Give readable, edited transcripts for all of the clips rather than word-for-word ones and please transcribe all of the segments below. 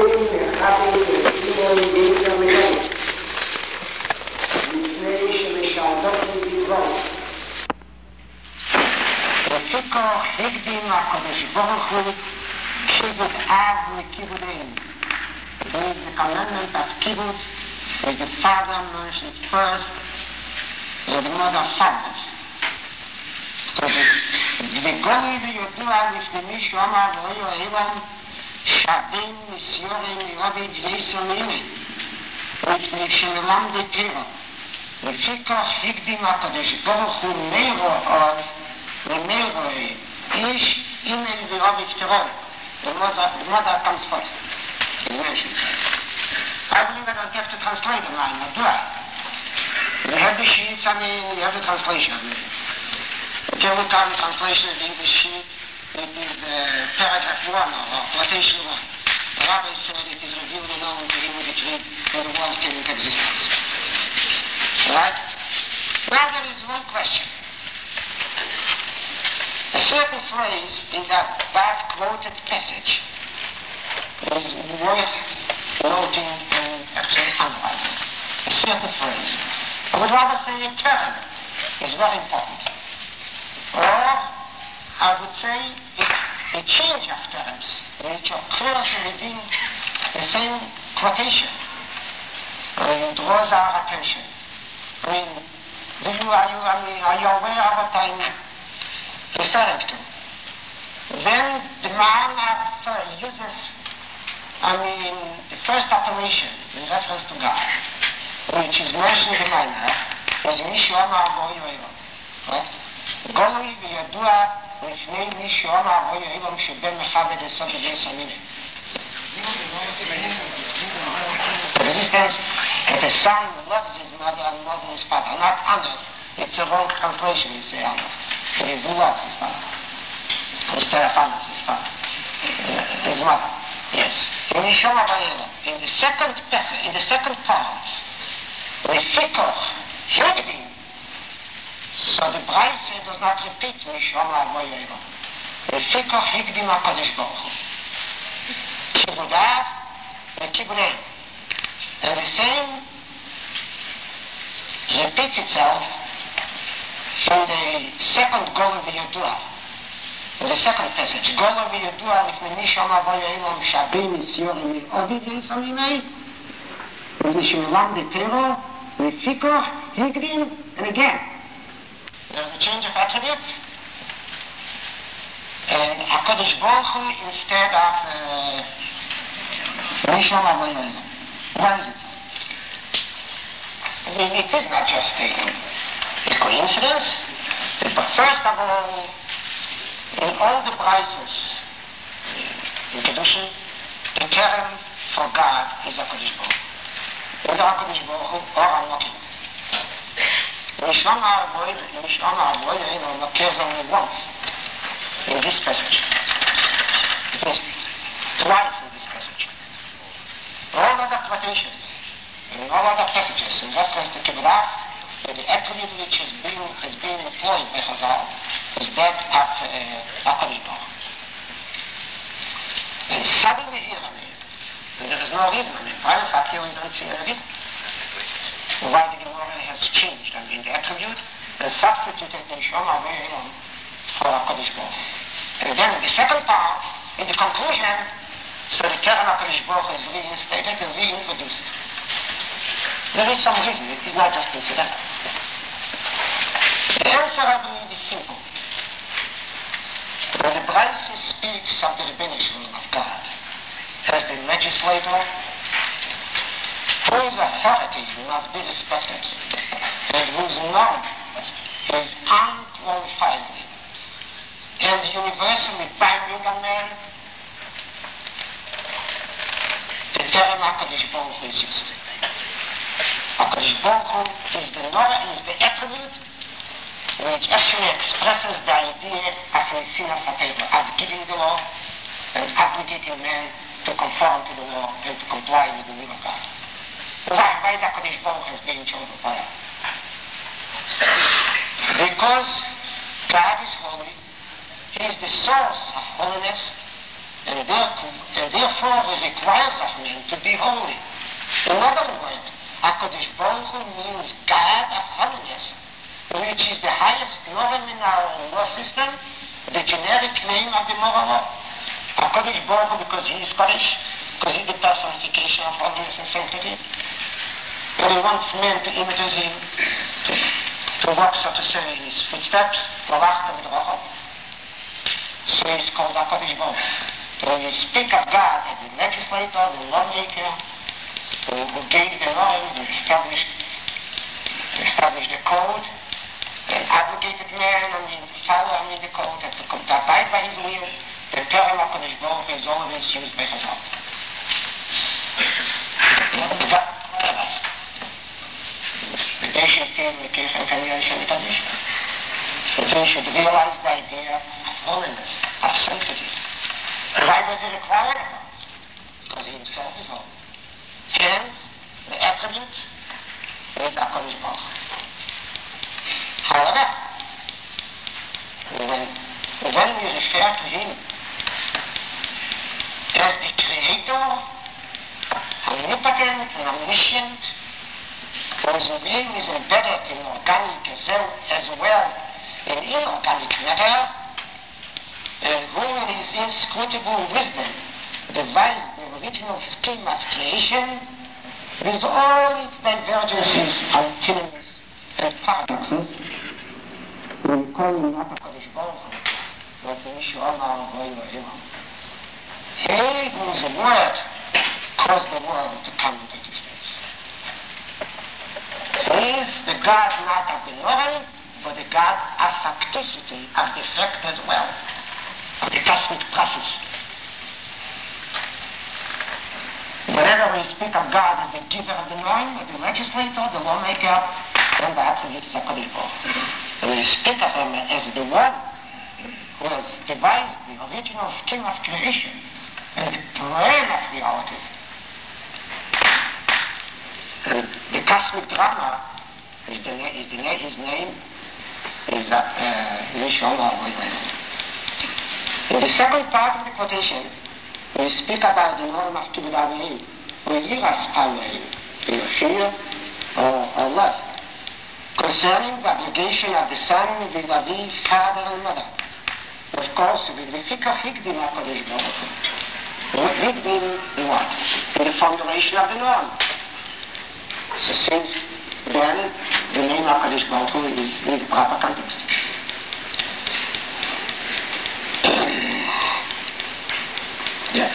מחבי וקימון ביצר משלים לפני שמשעדות בלבד ופיקו הקדים הקדוש ברוך הוא כיבוד אב וכיבודים. The commandment of kibbut is the father mentioned first and the mother fathers. וגוי וידוע לפני שאמר ואיו אילם שבין מסיורים מרבי גייסר מימי לפני שמלמד תירו לפיכך הקדים הקדוש ברוך הוא מירו אב ומירו איש אימל ורבי פטרון. The mother comes first. Is mentioned. I believe I don't have to translate the line, do I? We have the sheets, we have the translation. If you look at the translation of the English sheet, it is paragraph 1 or quotation 1. The rabbi said it is revealed alone to him with it read and the world came into existence. Right? Now there is one question. A certain phrase in that quoted passage is worth noting and actually analyzing. A certain phrase. I would rather say a term is very important. Or I would say a change of terms which occurs within the same quotation draws our attention. Are you aware of what I'm referring to? Then the Maharal uses the first appellation in reference to God, which is mentioned in the Maharal, is Mishu Amar Goy Oilom. Right? Goy v'yadua לפני מישהו אמר בואי אילום שבין מכבד לסוד גייסר מיני. The resistance that the son loves his mother and mother his father. Not honor. It's a wrong translation, you say honor. It is loves his father. Instead of honors his father. His mother. Yes. In the second passage, in the second part, the fikoch, hegdim. So the Braise does not repeat Mishomar Voyoyro. The fikoch hegdim HaKadosh Baruch Hu. Kibudav and Kibudei. And the same repeats itself in the second Golem V'Yodua. In the second passage, Golem V'Yodua לפני Mishomar Voyoyro Shabim Yisyorim Mi'ovid Yisam Yimei Mishmelam B'Tero V'Fikoch hegdim. And again, there's a change of attributes, and HaKadosh Baruch Hu instead of Misham Avoyim. Why is it? It is not just a coincidence, but first of all, in all the prices in Kedushin, the term for God is HaKadosh Baruch Hu. Whether HaKadosh Baruch Hu or unlocking. Mishomar Avoyim occurs only once in this passage. It is twice in this passage. All other quotations, in all other passages in reference to Kibbutz, the attribute which has been employed by Chazal is that of HaKadosh Baruch Hu. And suddenly here, and there is no reason, why in fact here we don't see a reason. Why the Gemara has changed, the attribute and substituted Mishomar Avoyim for HaKadosh Baruch Hu. And then in the second part, in the conclusion, so the term HaKadosh Baruch Hu is reinstated and reintroduced. There is some reason, it is not just incidental. The answer, I believe, is simple. When the Braise speaks of the Rebbeinu of God as the legislator, whose authority must be respected, and whose knowledge is unqualifiedly and universally binding on man, the term HaKadosh Baruch Hu is used. HaKadosh Baruch Hu is the knowledge, is the attribute which actually expresses the idea of Mesinas HaTorah, of giving the law and obligating man to conform to the law and to comply with the will of God. Why is HaKadosh Baruch Hu being chosen for that? Because God is holy, He is the source of holiness, and therefore it requires of men to be holy. In other words, HaKadosh Baruch Hu means God of holiness, which is the highest norm in our law system, the generic name of the moral law. HaKadosh Baruch Hu, because he is Kodesh, because he is the personification of holiness and sanctity, and he wants men to imitate him, to walk, so to say, in his footsteps, so he's called HaKadosh Baruch Hu. When you speak of God as the legislator, the lawmaker, who gave the law, who established the code, and obligated man, to follow the code, and to abide by his will, the term HaKadosh Baruch Hu is always used by Chazal. They should realize the idea of holiness, of sanctity. Why does he require it? Because he himself is holy. And the attribute is HaKadosh Baruch Hu. However, when we refer to him as the creator, omnipotent and omniscient, whose being is embedded in organic as well in inorganic matter, and who in his inscrutable wisdom devised the original scheme of creation, with all its divergences, antinomies, and paradoxes, we call him not HaKadosh Baruch Hu, but Mishu Amar Goyim Elam. He whose word caused the world to come into existence. He is the God not of the norm, but the God of facticity, of the fact as well, of the cosmic process. Whenever we speak of God as the giver of the norm, the legislator, the lawmaker, then the attribute is HaKadosh Baruch Hu. And we speak of him as the one who has devised the original scheme of creation and the plan of reality. And the cosmic drama his name is Mishu Amar Goyim Elam. In the second part of the quotation, we speak about the norm of Kibud Avim, or Yiras Avim, fear or love, concerning the obligation of the son vis-a-vis father and mother. Of course, with the Fikah Higdim HaKadosh Baruch Hu. Higdim in what? In the formulation of the norm. So since then, the name HaKadosh Baruch Hu is in the proper context. Yes.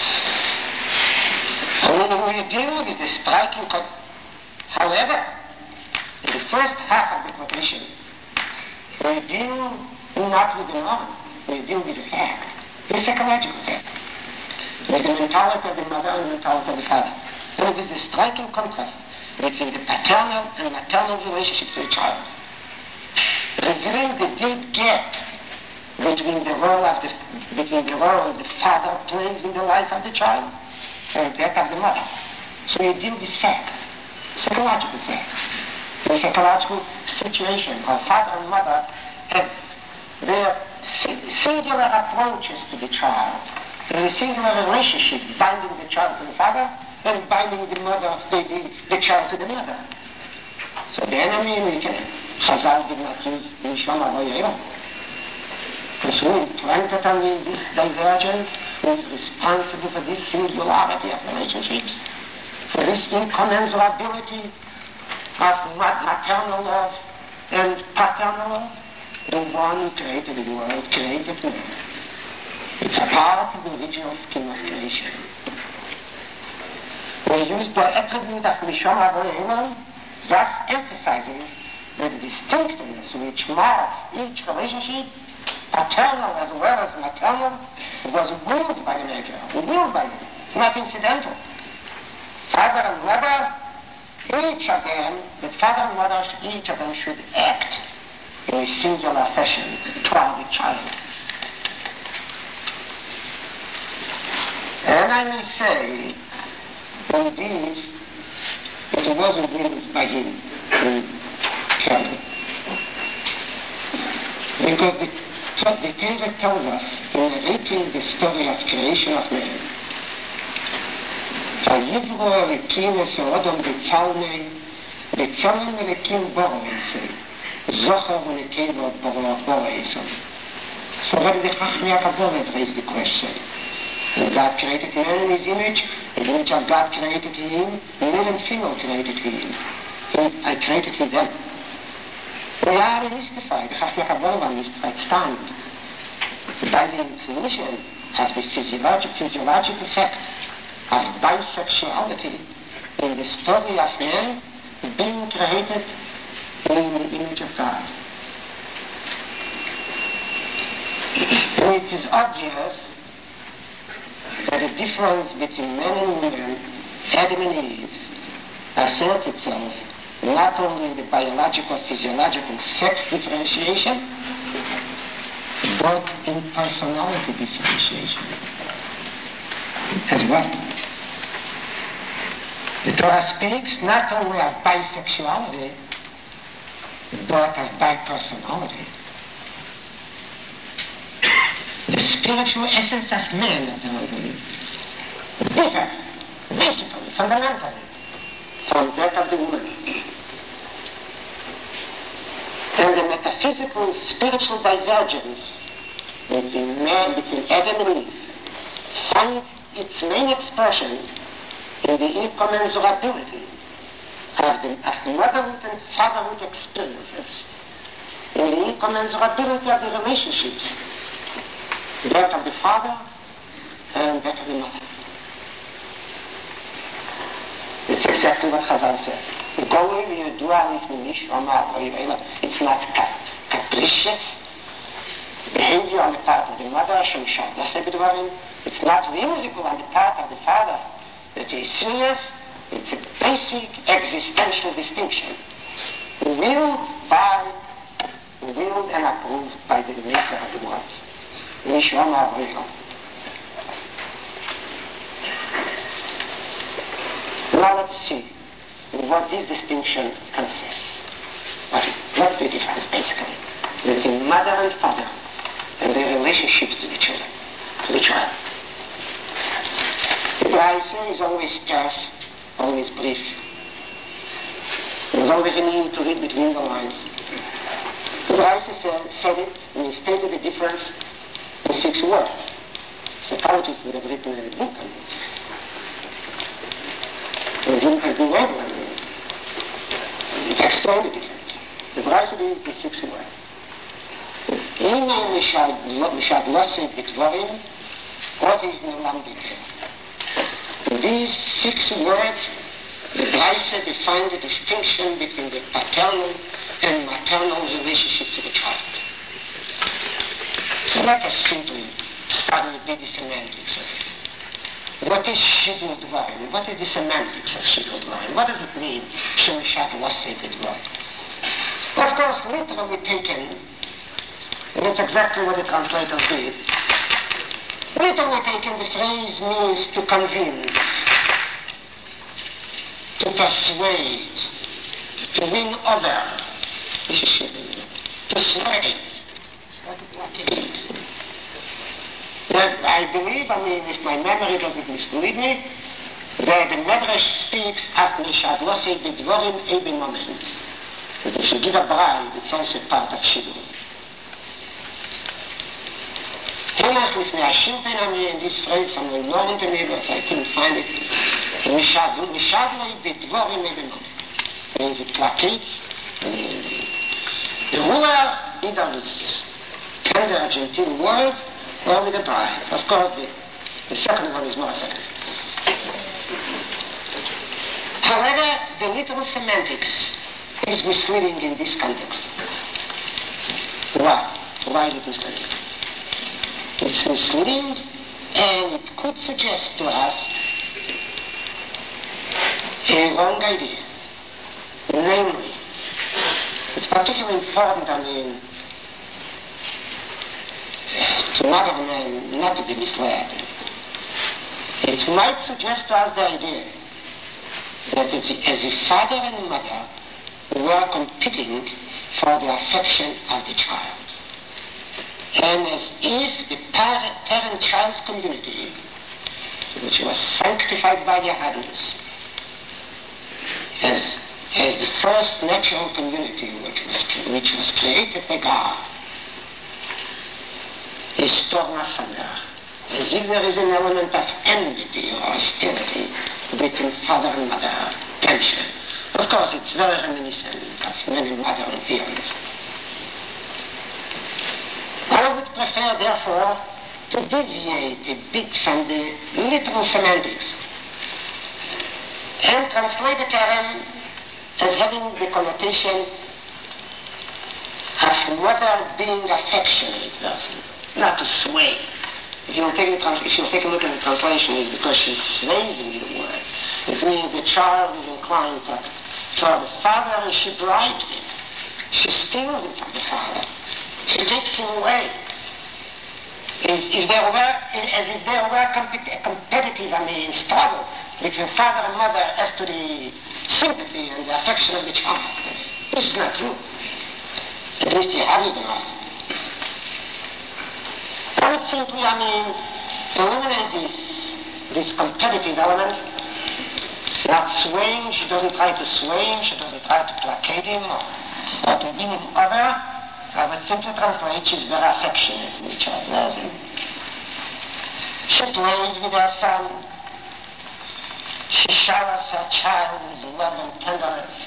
And we deal with the striking however, in the first half of the quotation, we deal not with the norm, we deal with the fact, the psychological fact, with the mentality of the mother and the mentality of the father. And it is the striking contrast between the paternal and maternal relationship to the child, revealing the deep gap between the role the father plays in the life of the child and that of the mother. So we deal with fact, psychological fact, the psychological situation of father and mother have their singular approaches to the child, and the singular relationship binding the child to the father and binding the mother, the child to the mother. So the enemy, Chazal did not use Mishu Amar Goyim Elam. Because who implanted on me this divergence, who is responsible for this singularity of relationships, for this incommensurability of maternal love and paternal love, the one who created the world, created man. It's a part of the original scheme of creation. We use the attribute of Mishu Amar Goyim Elam, thus emphasizing the distinctiveness which marks each relationship, paternal as well as maternal, was willed by the Maker, willed by him. It's not incidental. Father and mother, each of them, the father and mother, each of them should act in a singular fashion toward the child. And I may say, indeed, it wasn't willed by him carefully. Because the Torah tells us in narrating the story of creation of man. ויברו אלוקים את האדם בצלם אלוקים בורא ישראל, זכר ונקבה בורא ישראל. So what did the Chachmei HaKabbalah raise the question? When God created man in his image, in the image of God created him, male and female created him. I created him them. We are mystified. The Chachmei HaKabbalah are mystified. Stand by the definition of the physiological effect of bisexuality in the story of man being created in the image of God. And it is obvious that the difference between men and women, Adam and Eve, asserts itself not only in the biological, physiological sex differentiation, but in personality differentiation as well. The Torah speaks not only of bisexuality, but of bipersonality. The spiritual essence of man, differs, basically, fundamentally, from that of the woman. And the metaphysical, spiritual divergence between Adam and Eve finds its main expression in the incommensurability of motherhood and fatherhood experiences, in the incommensurability of the relationships, that of the father and that of the mother. It's exactly what Chazal said. It's not capricious behavior on the part of the mother. It's not whimsical on the part of the father. It is serious. It's a basic existential distinction, willed and approved by the maker of the world. Now let's see what this distinction consists. What's the difference basically between mother and father and their relationships to the children, to the child? The Braisa is always scarce, always brief. There's always a need to read between the lines. The Braisa said it and he stated the difference in 6 words. Psychologists would have written a book on it. They wouldn't have been able to explain the difference. The Braisa did it in 6 words. הנה משדלוסי בדבורים, עוד יבנולם בקרב. In these 6 words, the Braisa defined the distinction between the paternal and maternal relationship to the child. So let us simply study a bit the semantics of it. What is Shiddur Dvarim? What is the semantics of Shiddur Dvarim? What does it mean, Shemishat Losei B'Dvarim? Of course, literally taken, and that's exactly what the translators did. Literally taken, the phrase means to convince, to persuade, to win over. This is Shiddur. To sway. I believe, if my memory doesn't mislead me, that the Medrash speaks of Mishadlosei B'Dvorim Eben Moment. That if you give a bribe, it's also part of Shiddur. In this phrase, someone ignored to me, but I couldn't find it. Mishadlosei B'Dvorim Eben Moment. Means it placates. The ruler either with tender or genteel words, or with a bribe. Of course, the second one is more effective. However, the literal semantics is misleading in this context. Why? Why is it misleading? It's misleading, and it could suggest to us a wrong idea. Namely, it's particularly important, to mother men not to be misled. It might suggest to us the idea that as a father and mother were competing for the affection of the child. And as if the parent-child community, which was sanctified by Johannes, as the first natural community which was created by God, is torn asunder, as if there is an element of enmity or hostility between father and mother, tension. Of course, it's very reminiscent of many modern theories. I would prefer, therefore, to deviate a bit from the literal semantics and translate the term as having the connotation of mother being affectionate person, not to sway. If you take a look at the translation, it's because she sways in the word. It means the child is inclined toward the father and she bribes him. She steals him from the father. She takes him away. As if there were a competitive, struggle between father and mother as to the sympathy and the affection of the child. This is not true. At least you have it right. I would simply, eliminate this competitive element. Not swaying, she doesn't try to sway him, she doesn't try to placate him or to win him over. I would simply translate, she's very affectionate with the child, knows him. She plays with her son. She showers her child with love and tenderness.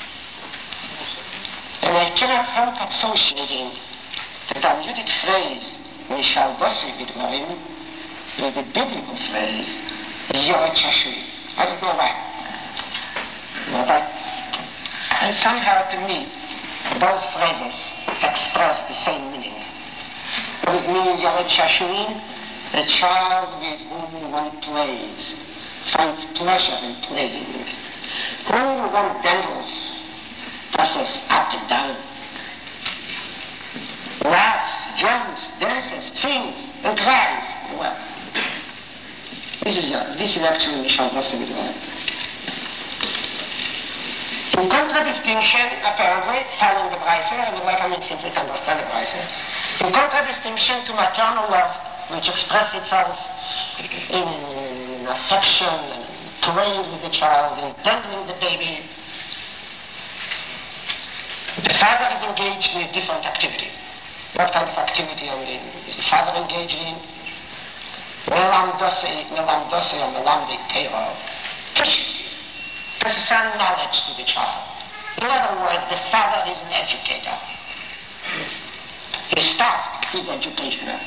And I cannot help associating the Talmudic phrase, Mishal Bossi Bidvarim, with the biblical phrase, Yoret Shashui. I don't know why. But somehow to me, both phrases express the same meaning. What it means, Yoret Shashui, the child with whom one plays, finds pleasure in playing, whom one dandles, tosses up and down, laughs, jumps, dances, sings, and cries. Well, this is actually Mishal Bossi Bidvarim. In contradistinction, apparently, following the Braise, I would like simply to understand the Braise, in contradistinction to maternal love, which expressed itself in affection, and playing with the child, and dangling the baby, the father is engaged in a different activity. What kind of activity is the father engaged in? Melam Dose or Melam de Tero teaches you. Passes on knowledge to the child. In other words, the father is an educator. His task is educational.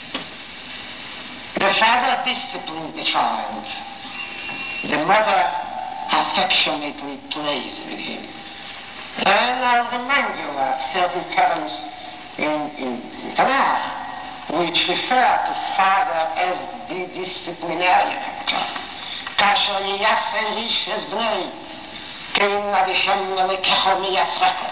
The father disciplines the child. The mother affectionately plays with him. And I'll remind you of certain terms in Tanakh which refer to father as the disciplinarian. כאשר ייסר איש את בני, כן אדישם מלקחו מייסרקו.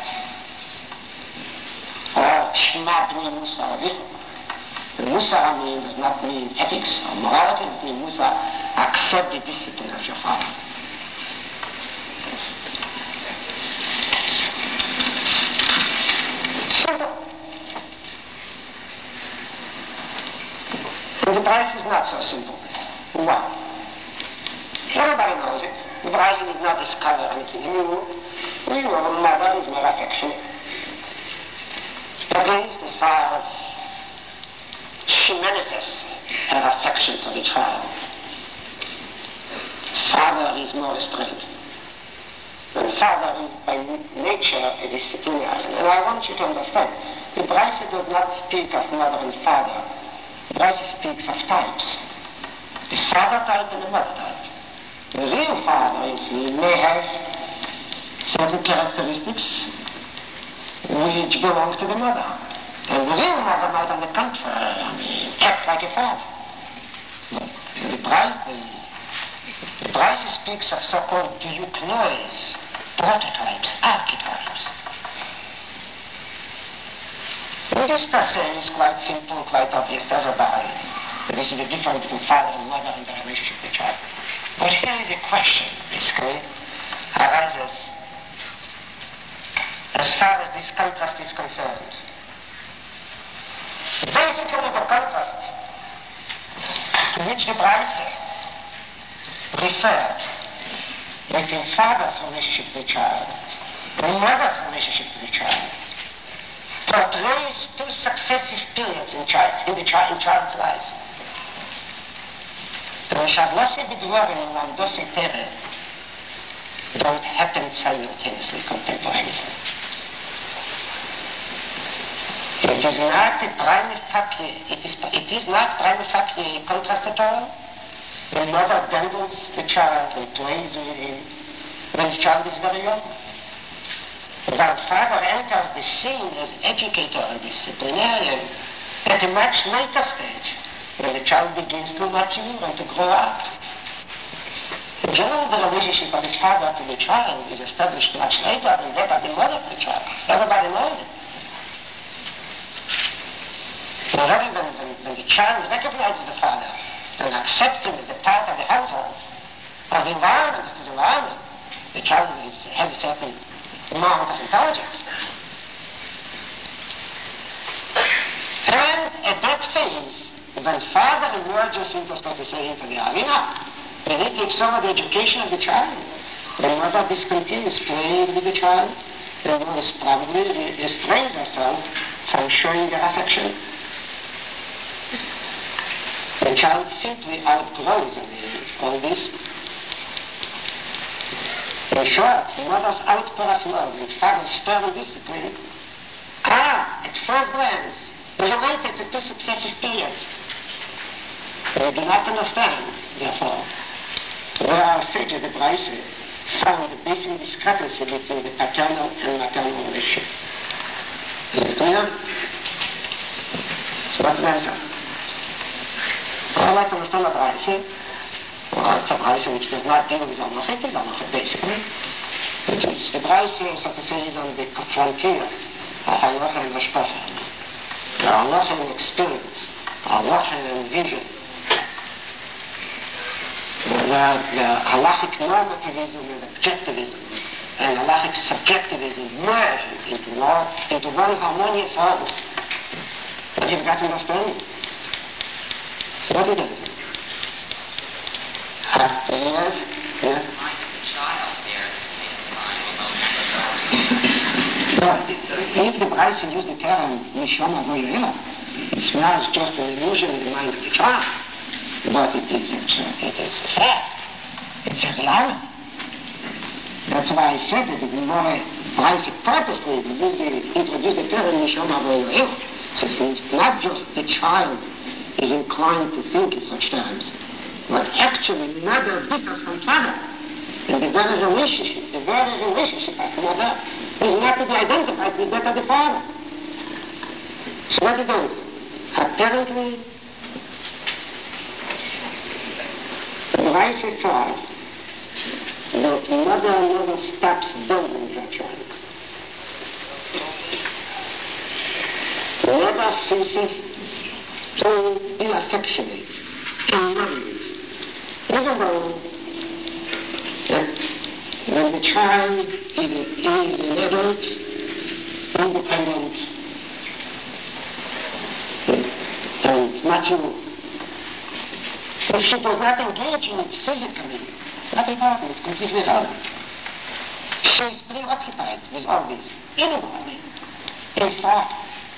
Or Shema b'nei Musa avichu. Musa does not mean ethics or morality, it means Musa, accept the discipline of your father. Simple. And the price is not so simple. Why? Everybody knows it. The Braise did not discover anything new. We know the mother is more affectionate. At least as far as she manifests her affection for the child. Father is more restrained. And father is by nature a disciplinarian. And I want you to understand, the Braise does not speak of mother and father. The Braise speaks of types. The father type and the mother type. The real father, you see, may have certain characteristics which belong to the mother. And the real mother might, on the contrary, act like a father. The Braise speaks of so-called diuknois, prototypes, archetypes. And this passage is quite simple, quite obvious to everybody. This is the difference between father and mother in the relationship with the child. But here is a question, basically, arises as far as this contrast is concerned. third, between father's relationship to the child and mother's relationship to the child, portrays two successive periods in child's life. ושהדלוסי בדבורים ולמדוסי תרא don't happen simultaneously, contemporaneously. It is not prima facie contrast at all. The mother dandles the child and plays with him when the child is very young. While father enters the scene as educator and disciplinarian at a much later stage, when the child begins to mature and to grow up. In general, the relationship of the father to the child is established much later than that of the mother to the child. Everybody knows it. Already when the child recognizes the father and accepts him as a part of the household, of the environment, of his environment, the child has a certain amount of intelligence. And at that phase, when father emerges into the arena, when he takes over the education of the child, the mother discontinues playing with the child, and most probably restrains herself from showing her affection. The child simply outgrows all this. In short, the mother's outburst love and father's stern discipline are, at first glance, related to two successive periods. We do not understand, therefore, where our sage of the Braise found the basic discrepancy between the paternal and maternal relationship. Is it clear? So what's the answer? I'd like to understand the Braise. Well, it's a Braise which does not deal with homosexuality, basically. Because the Braise, so to say, is on the frontier of halacha and mashpacha. The halacha and experience, halacha and vision. The halachic normativism and objectivism and halachic subjectivism merge into one harmonious whole. But you've got to understand. So what is it? Yes. If the Braise use the term Nishama Goyela, it's not just an illusion in the mind of the child, but it is a fact. It's a reality. That's why I said that the more Braise purposely introduced the term Nishama Goyela, so it's not just the child is inclined to think in such terms, but actually mother differs from father. And the very relationship of mother is not to be identified with that of the father. So what it does? Apparently, Braise thought that mother never stops building her child. Never ceases to be affectionate, to love. Even though when the child is an adult, independent, and mature, if she does not engage in it physically, it's not important, it's completely irrelevant. She is preoccupied with all this, inwardly, in thought.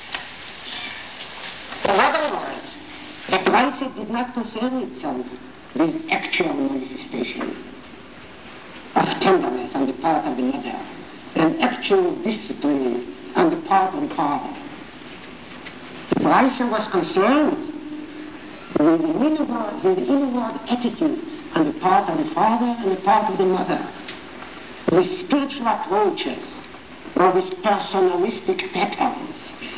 In other words, the Braise did not concern itself with actual manifestation of tenderness on the part of the mother and actual discipline on the part of the father. The Braise was concerned with the inward attitudes on the part of the father and the part of the mother, with spiritual approaches or with personalistic patterns,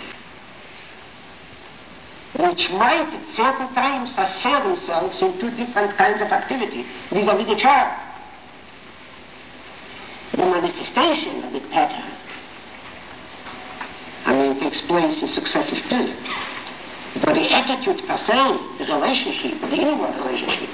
which might at certain times assert themselves in two different kinds of activity vis-à-vis the child. The manifestation of the pattern, takes place in successive periods. But the attitude per se, the relationship, the inward relationship,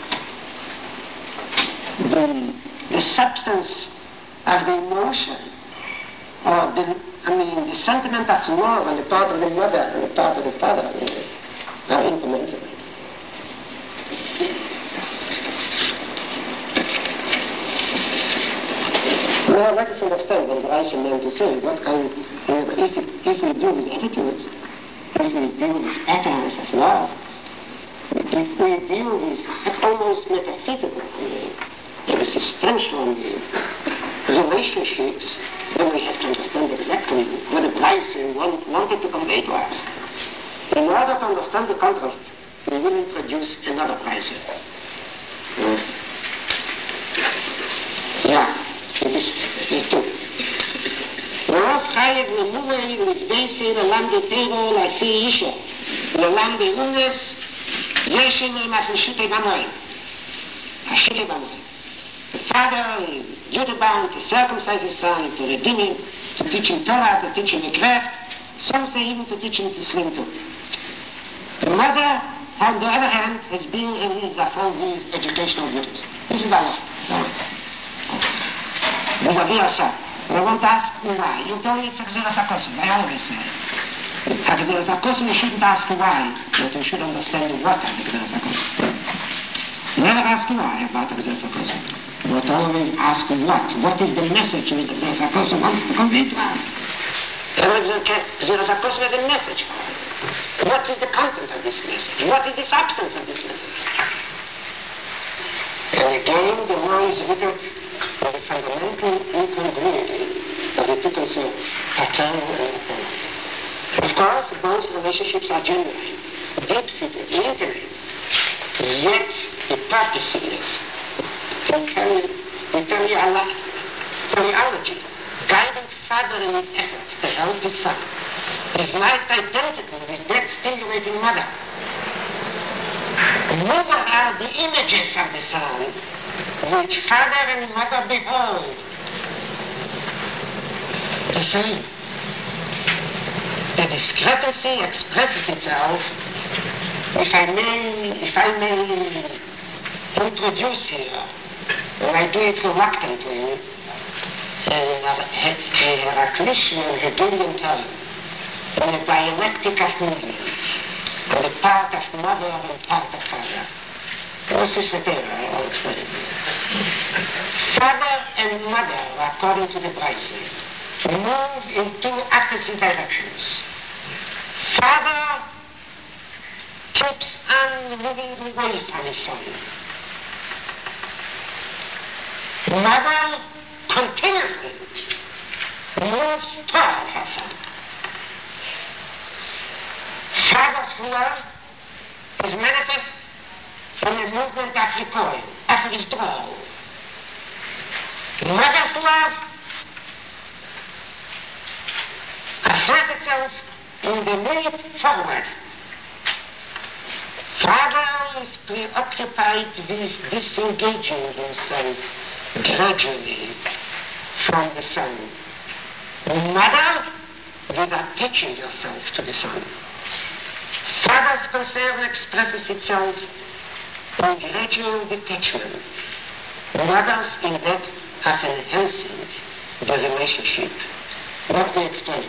the substance of the emotion, or the sentiment of love on the part of the mother and the part of the father are incommensurable. Now let us understand what Rashi meant to say. What kind, if we deal with attitudes, if we deal with patterns of love, if we deal with almost metaphysical existential relationships, then we have to understand exactly what the Bryson wanted to convey to us. In order to understand the contrast, we will introduce another Bryson. It is two. ורוב חייב למורי לבדסי לעולם דתרו לעשי אישו לעולם דאונס יש עם הפרשותי במועד השיטי במועד. The father duty-bound to circumcise his son, to redeem him, to teach him Torah, to teach him Mikveh, some say even to teach him to swim too. The mother, on the other hand, has been released from his educational duties. This is Allah. vis-a-vis herself. I won't ask why. You tell me it's Xeras HaKosim. I always say. At Xeras HaKosim, you shouldn't ask why, but you should understand what are the Xeras HaKosim. Never ask why about the Xeras HaKosim, but always ask what. What is the message that the Xeras HaKosim wants to convey to us? Xeras HaKosim is a message. What is the content of this message? What is the substance of this message? And again, the war is rooted in the fundamental incongruity of the two concerns, paternal and maternal. Of course, both relationships are genuine, deep-seated, intimate, yet the purposiveness, the reality, guiding father in his efforts to help his son, is not identical with that stimulating mother. Neither are the images of the son which father and mother behold the same. The discrepancy expresses itself, if I may introduce here, and I do it reluctantly, a Heraclitian Hegelian term, in a dialectic of movements, on the part of mother and part of father. What's this material? I'll explain it. Father and mother, according to the Bryson, move in two opposite directions. Father keeps on moving away from his son. Mother continuously moves toward her son. Father's love is manifest from a movement of recoil, of withdrawal. Mother's love asserts itself in the leap forward. Father is preoccupied with disengaging himself gradually from the son. Mother with attaching herself to the son. Father's concern expresses itself in gradual detachment. Mother's in that of enhancing the relationship. Let me explain.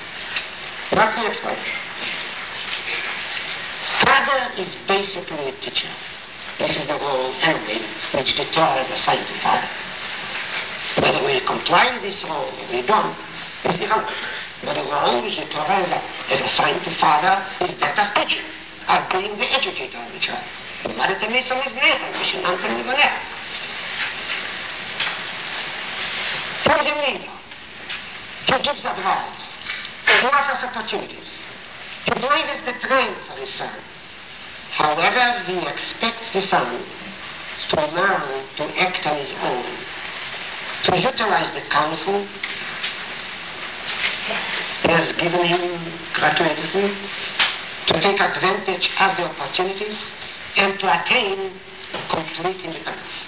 Father is basically a teacher. This is the role, anyway, which the Torah has assigned to father. Whether we comply with this role or we don't is irrelevant. But the role which the Torah has assigned to father is that of teaching, of being the educator of the child. What is the mission is never, we should not tell you that. He is a leader. He gives advice. He offers opportunities. He blazes the trail for his son. However, he expects the son to learn to act on his own, to utilize the counsel he has given him gratuitously, to take advantage of the opportunities, and to attain complete independence.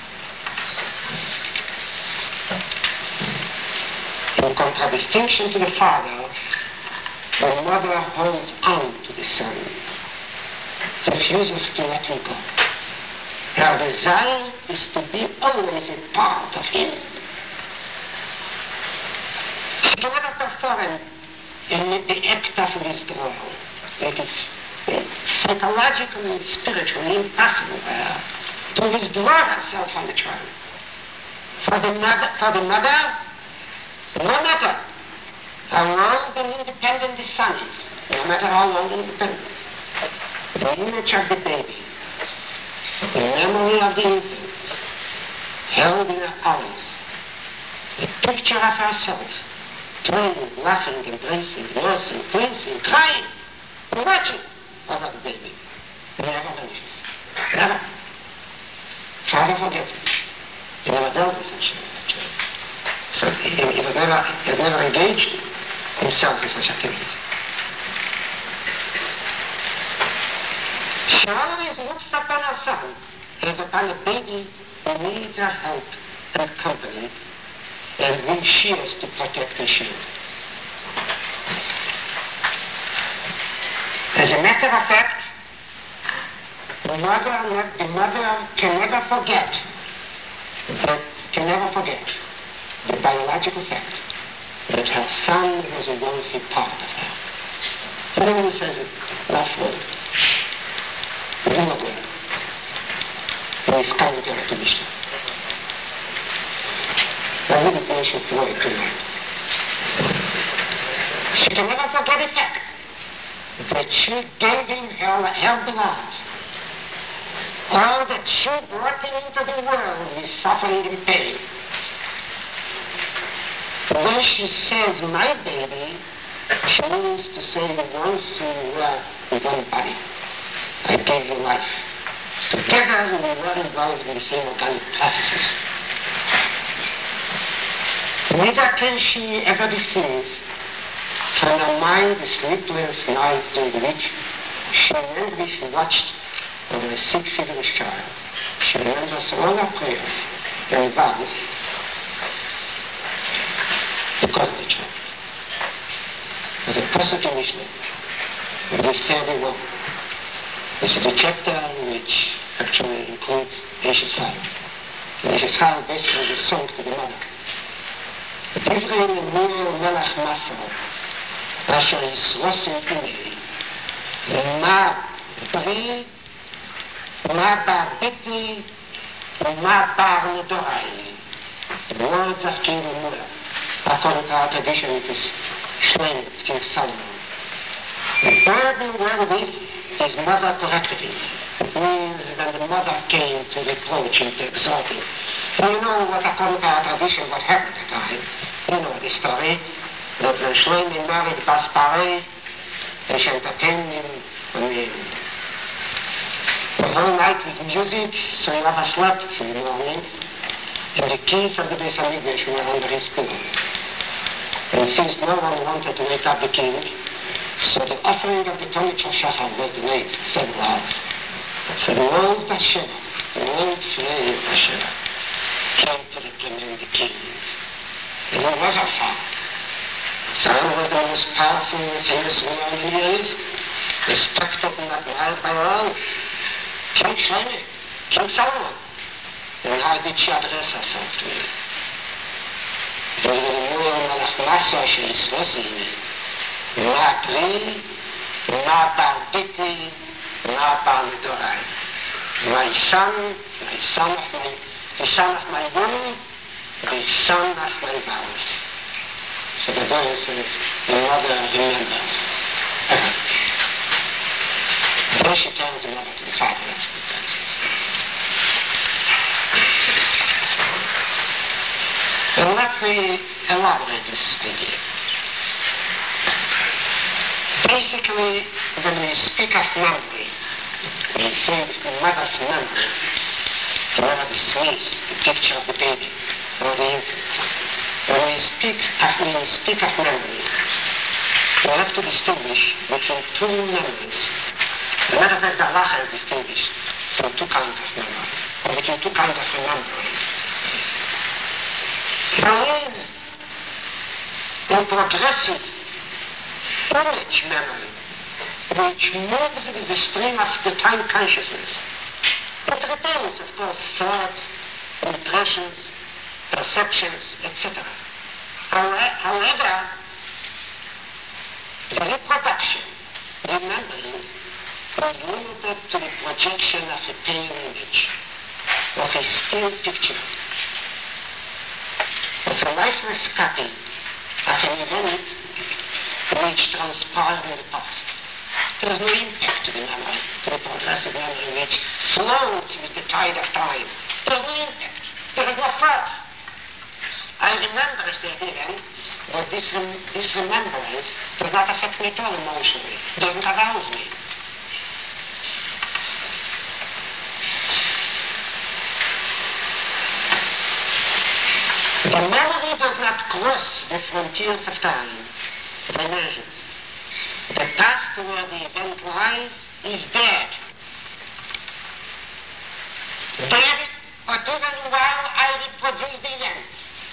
In contradistinction to the father, the mother holds on to the son, refuses to let him go. Her desire is to be always a part of him. She can never perform in the act of withdrawal. It is psychologically and spiritually impossible for her to withdraw herself from the child. For the mother, no matter how old and independent the son is, no matter how old and independent, the image of the baby, the memory of the infant, held in her arms, the picture of herself, playing, laughing, embracing, nursing, cleansing, crying, watching over the baby, never vanishes. Never. Father forgets it. He never dealt with such a child. So he has never engaged himself in such activities. She always looks upon her son as upon a baby who needs her help and company and whom she is to protect and shield. As a matter of fact, the mother can never forget the biological fact that her son was a worthy part of her. Everyone says it, not well. Not well. In his commentary to Mishnah. I wouldn't wish it for it tonight. She can never forget the fact that she gave him her blood. All that she brought him into the world with suffering and pain. When she says, my baby, she means to say, once we were one body. I gave you life. Together we were involved in the same organic processes. Neither can she ever dismiss from her mind the sleepless night during which she endlessly watched over a sick-feverous child. She remembers all her prayers and vows because of the child. As a passage in Mishnah, the 31. This is a chapter which actually includes Eishes Chai. Eishes Chai basically is a song to the mother. Divrei Nemuel Melech Masro, Asher Yisrosim Imei, Ma Bri, Ma Bar Biti, Ma Bar Nedorai. The words of King Nemuel, according to our tradition, it is Shlomo, King Solomon. The burden wherewith his mother corrected him. It means when the mother came to reproach him, to exhort him. You know what, according to our tradition, what happened at the time. You know the story, that when Shlomo married Bas Paroi, and she entertained him the whole night with music, so he never slept in the morning, and the keys of the Beis HaMikdash were under his pillow. And since no one wanted to wake up the king, so the offering of the Tanit Shachar was delayed several hours. So the old Basheva, the old flame of Basheva, came to reprimand the king. And he was a son. Son was the most powerful and famous ruler in the Near East, respected and admired by all. King Shlomo, King Solomon. And how did she address herself to him? Ma Pri, Ma Bar Biti, Ma Bar Nedorai. The son of my womb, the son of my vows. So the verse is, the mother remembers. Then she tells the mother to the father. That's what the verse is. And let me elaborate this idea. Basically, when we speak of memory, we say the mother's memory, to never dismiss the picture of the baby or the infant. When we speak of memory, we have to distinguish between two memories. As a matter of fact, the halacha has distinguished between two kinds of memory, or between two kinds of remembering. There is a progressive image memory, which moves with the stream of the time consciousness. It retains, of course, thoughts, impressions, perceptions, etc. However, the reproduction, remembering, is limited to the projection of a pale image, of a still picture. lifeless copy of an event which transpired in the past. There is no impact to the memory, to the progressive memory which floats with the tide of time. There is no impact. There is no force. I remember a certain event, but this remembrance does not affect me at all emotionally. It doesn't arouse me. The memory does not cross the frontiers of time, dimensions. The past where the event lies is dead. Dead, but even while I reproduce the event,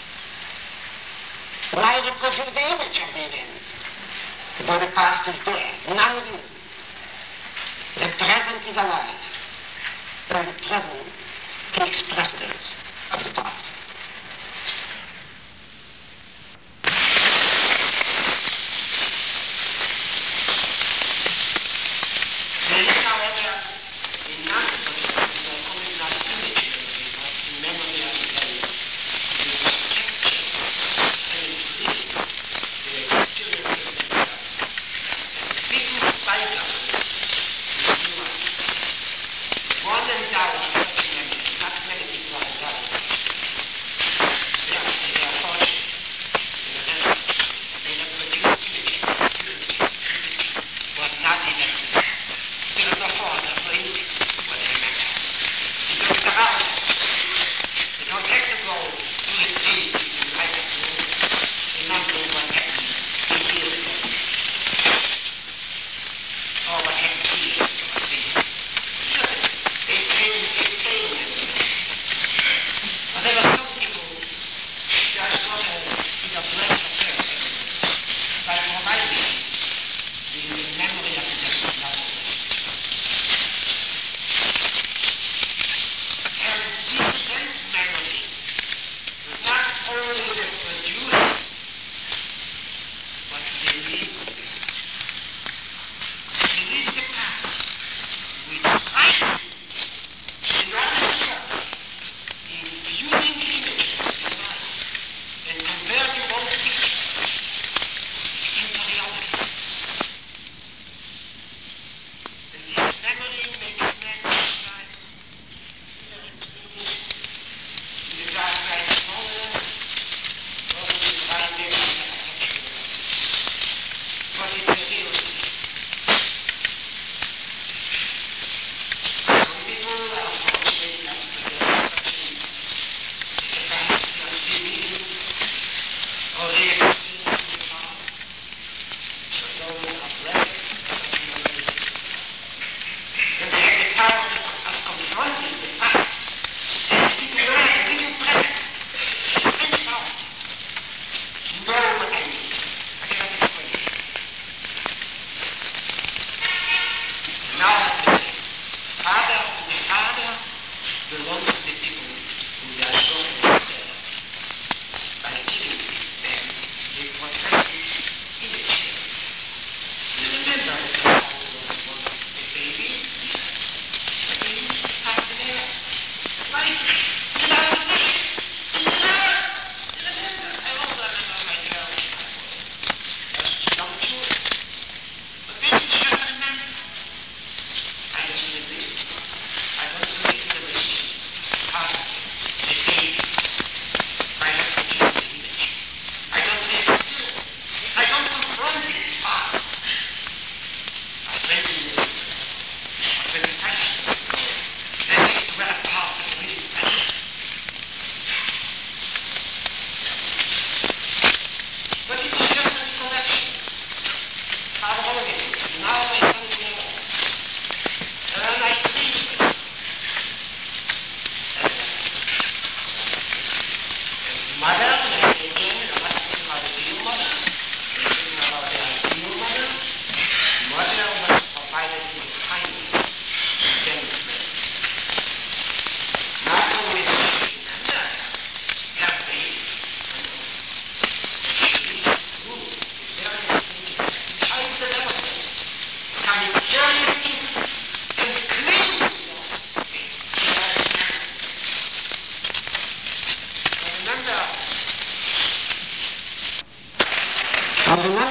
while I reproduce the image of the event, but the past is dead, non-living. The present is alive, and the present takes precedence of the past.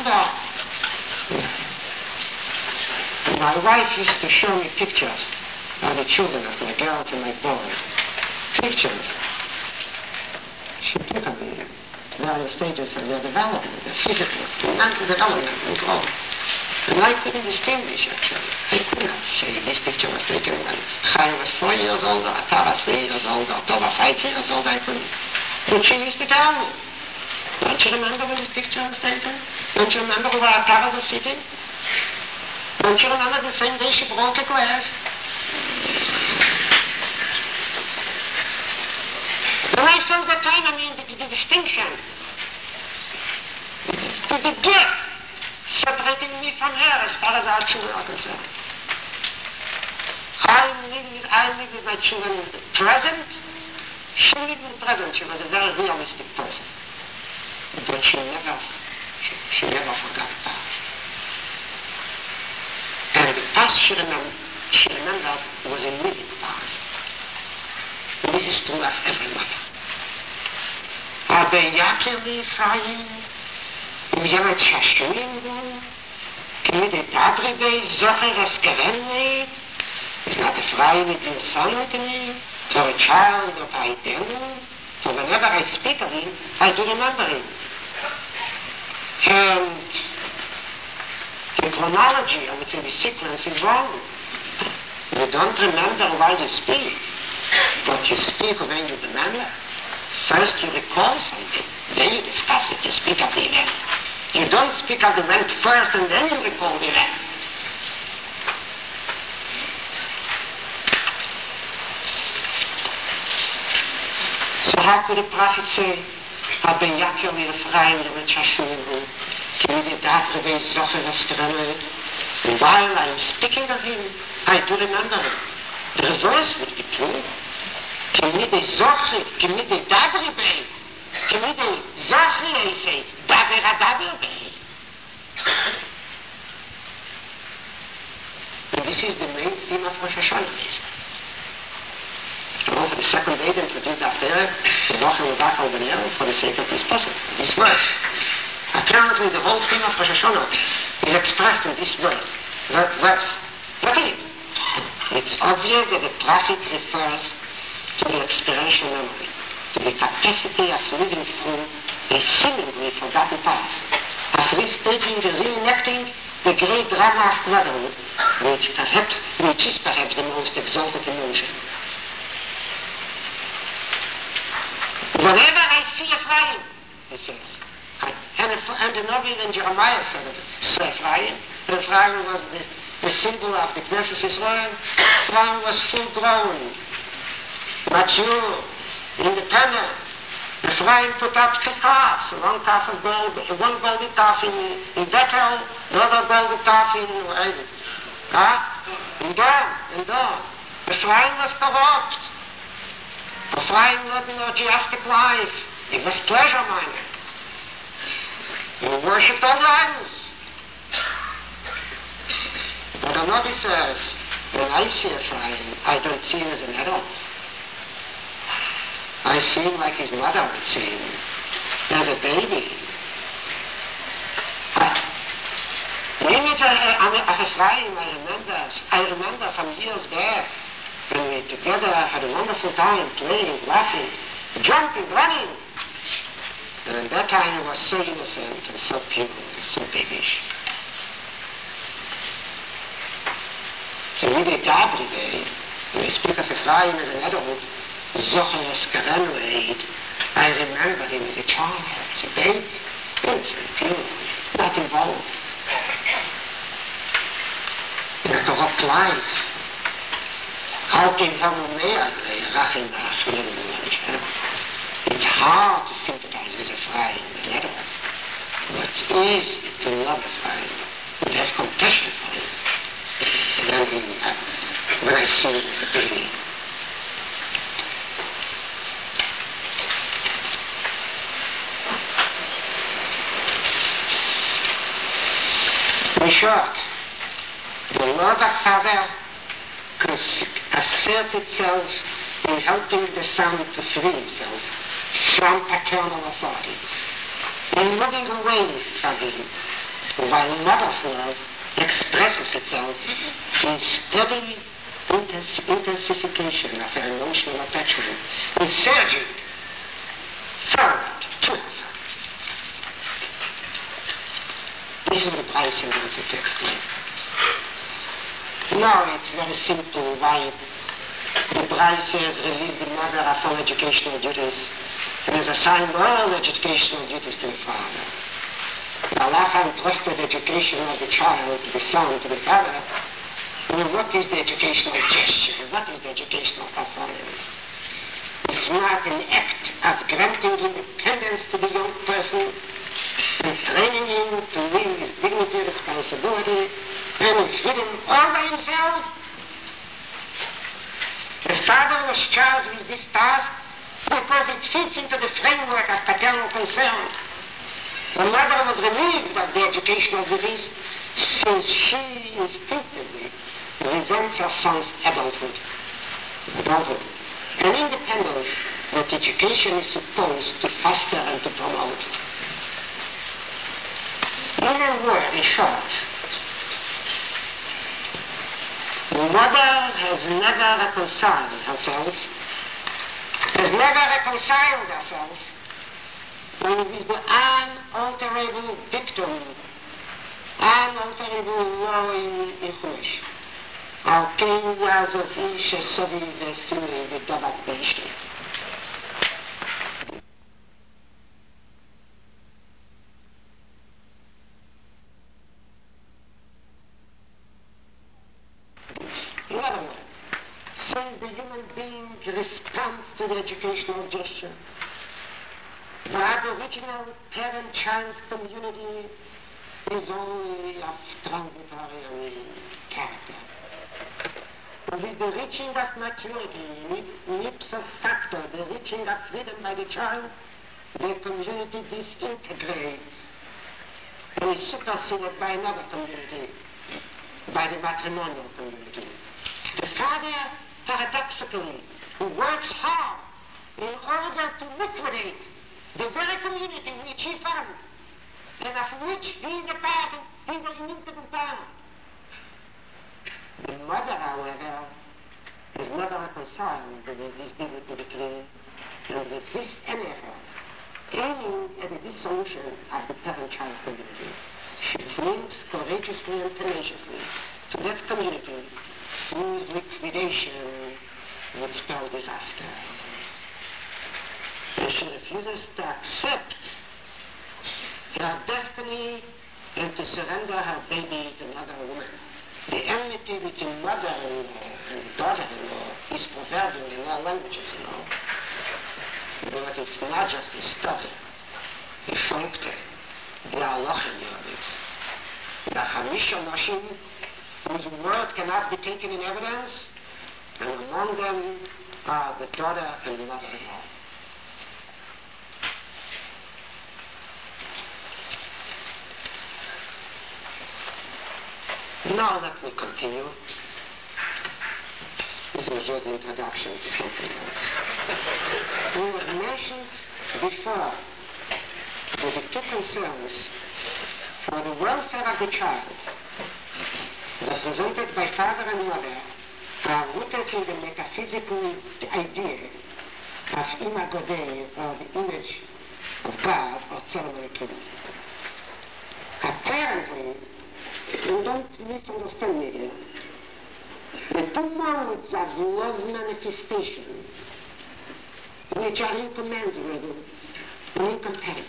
older. And my wife used to show me pictures of the children, of my girl and my boy. Pictures. She took on me various stages of their development, the physical, the mental development and growth. And I couldn't distinguish, actually. I could not say this picture was taken when Chaim was 4 years old, or Atara 3 years old, or Tova 5 years old. I couldn't. But she used to tell me, don't you remember when this picture was taken? Don't you remember where Atara was sitting? Don't you remember the same day she broke a glass? And I felt that time, the distinction, the gap separating me from her as far as our children are concerned. I live with my children present. She lived in present. She was a very realistic person. But she never forgot the past. And the past she remembered was a living past. And this is true of every mother. Aber Yakeli Chaim, ילד ששויים בו, כמדי דברי בי זוכר הסקרנית, is not a fry with your son with me, for a child that I tell you, for whenever I speak of him, I do remember him. And the chronology of the sequence is wrong. You don't remember while you speak, but you speak when you remember. First you recall something, then you discuss it, you speak of the event. You don't speak of the event first and then you recall the event. So how could a prophet say, Aber Yaakov mir Ephraim mit Shashuim, Kimidi Datre Bei Zocher Eskeranoi, and while I am speaking of him, I do remember him. The reverse would be true. Kimidi Zocher, Kimidi Datre Bei, Kimidi Zocher, I say, Datre Bei. And this is the main theme of Rosh Hashanah. For the second day, they introduced after the Woche Mubachal B'nei for the sake of this person, this verse. Apparently, the whole theme of Rosh Hashanah is expressed in this verse. Look at it. It's obvious that the prophet refers to the experiential memory, to the capacity of living through a seemingly forgotten past, of restaging, reenacting the great drama of motherhood, which is perhaps the most exalted emotion. Whenever I see Ephraim, he says, and the Navi and Jeremiah said it, so Ephraim was the symbol of the Knesset Israel. Ephraim was full grown, mature, independent. Ephraim put up two calves, one calf of gold, one golden calf in Bethel, the other golden calf in, where is it? In Dan. Ephraim was corrupt. Ephraim led an orgiastic life. He was pleasure-minded. He worshipped all the idols. But the Navi says, when I see Ephraim, I don't see him as an adult. I see him like his mother would see him, as a baby. The image of Ephraim, I remember from years back, when we together had a wonderful time playing, laughing, jumping, running. And at that time he was so innocent and so pure and so babyish. So we did every day, when we speak of Ephraim as an adult, Zocher Eskeranoi, I remember him as a child, as a baby, innocent, pure, not involved in a corrupt life. How can it's hard to sympathize with Ephraim, but it's easy to love Ephraim, to have compassion for him. When I see him as a baby. In short, the love of Father asserts itself in helping the son to free himself from paternal authority, in moving away from him, while mother's love expresses itself in steady intensification of her emotional attachment, in surging forward to herself. This is what I said to explain. Now it's very simple why the Bryce has relieved the mother of all educational duties and has assigned all educational duties to the father. Allah entrusted the education of the child, the son, to the father. And what is the educational gesture? What is the educational performance? It's not an act of granting independence to the young person and training him to live with dignity, responsibility, and freedom all by himself. The father was charged with this task because it fits into the framework of paternal concern. The mother was relieved of the educational duties since she instinctively resents her son's adulthood, an independence that education is supposed to foster and to promote. In a word, in short, the mother has never reconciled herself with the unalterable victim, unalterable law in Ichush. על כן יעזוב איש הסביב וסימי ודבק באשתו. In other words, since the human being responds to the educational gesture, the aboriginal parent-child community is only of transitory character. With the reaching of maturity, in ipso facto, the reaching of freedom by the child, the community disintegrates and is superseded by another community, by the matrimonial community. The father, paradoxically, who works hard in order to liquidate the very community which he found, and of which he is a part, he was an integral part. The mother, however, is never reconciled with this biblical decree and resists any effort aiming at the dissolution of the parent-child community. She clings courageously and tenaciously to that community whose liquidation would spell disaster. And she refuses to accept her destiny and to surrender her baby to another woman. The enmity between mother-in-law and daughter-in-law is proverbial in all languages, you know. But it's not just a story, a folktale. There are lochem of it. The Hamisha Noshim, whose word cannot be taken in evidence, and among them are the daughter and the mother-in-law. Now let me continue. This was just the introduction to something else. We have mentioned before that the two concerns for the welfare of the child, represented by father and mother, are rooted in the metaphysical idea of Imago Dei, or the image of God, or Tzelem Elokim. Apparently, and don't misunderstand me here, the two modes of love manifestation, which are incommensurable and incompatible,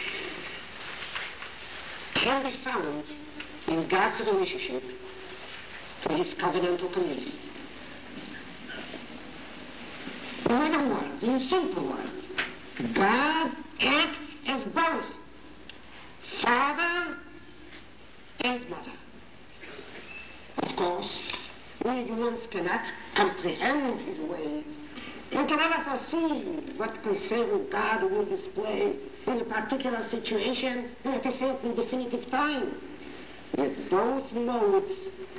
can be found in God's relationship to his covenantal community. In other words, in simple words, God acts as both father and mother. Of course, we humans cannot comprehend his ways and can never foresee what concern God will display in a particular situation and at a certain definitive time. Yet both modes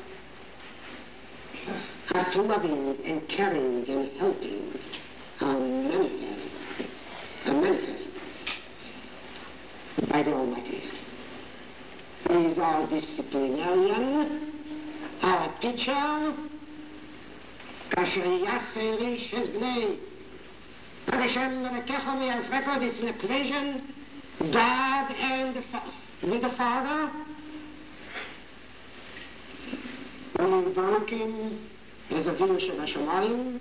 of loving and caring and helping are manifest by the Almighty. is our disciplinarian, our teacher, כאשר יעשה ריש בני. And Hashem Melekech me as record, it's an equation, God and with the Father, we invoke him as a Vinu Shel HaShamayim.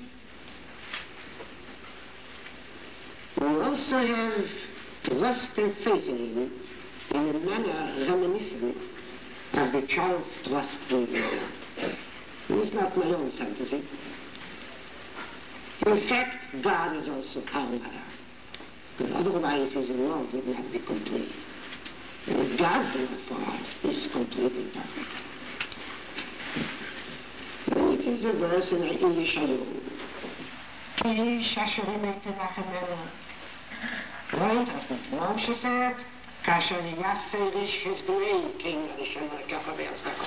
We also have trust and faith in him in a manner reminiscent of the child trust in his mother. This is not my own fantasy. In fact, God is also our mother. Because otherwise his love would not be complete. And God's love for us is complete and perfect. And it is a verse in Yeshayahu. Ki ish asher imeit nachemenu. Very interesting. Moshe said, Kasher yaseh rish bnei king Hashem Melekech be'ezrecha.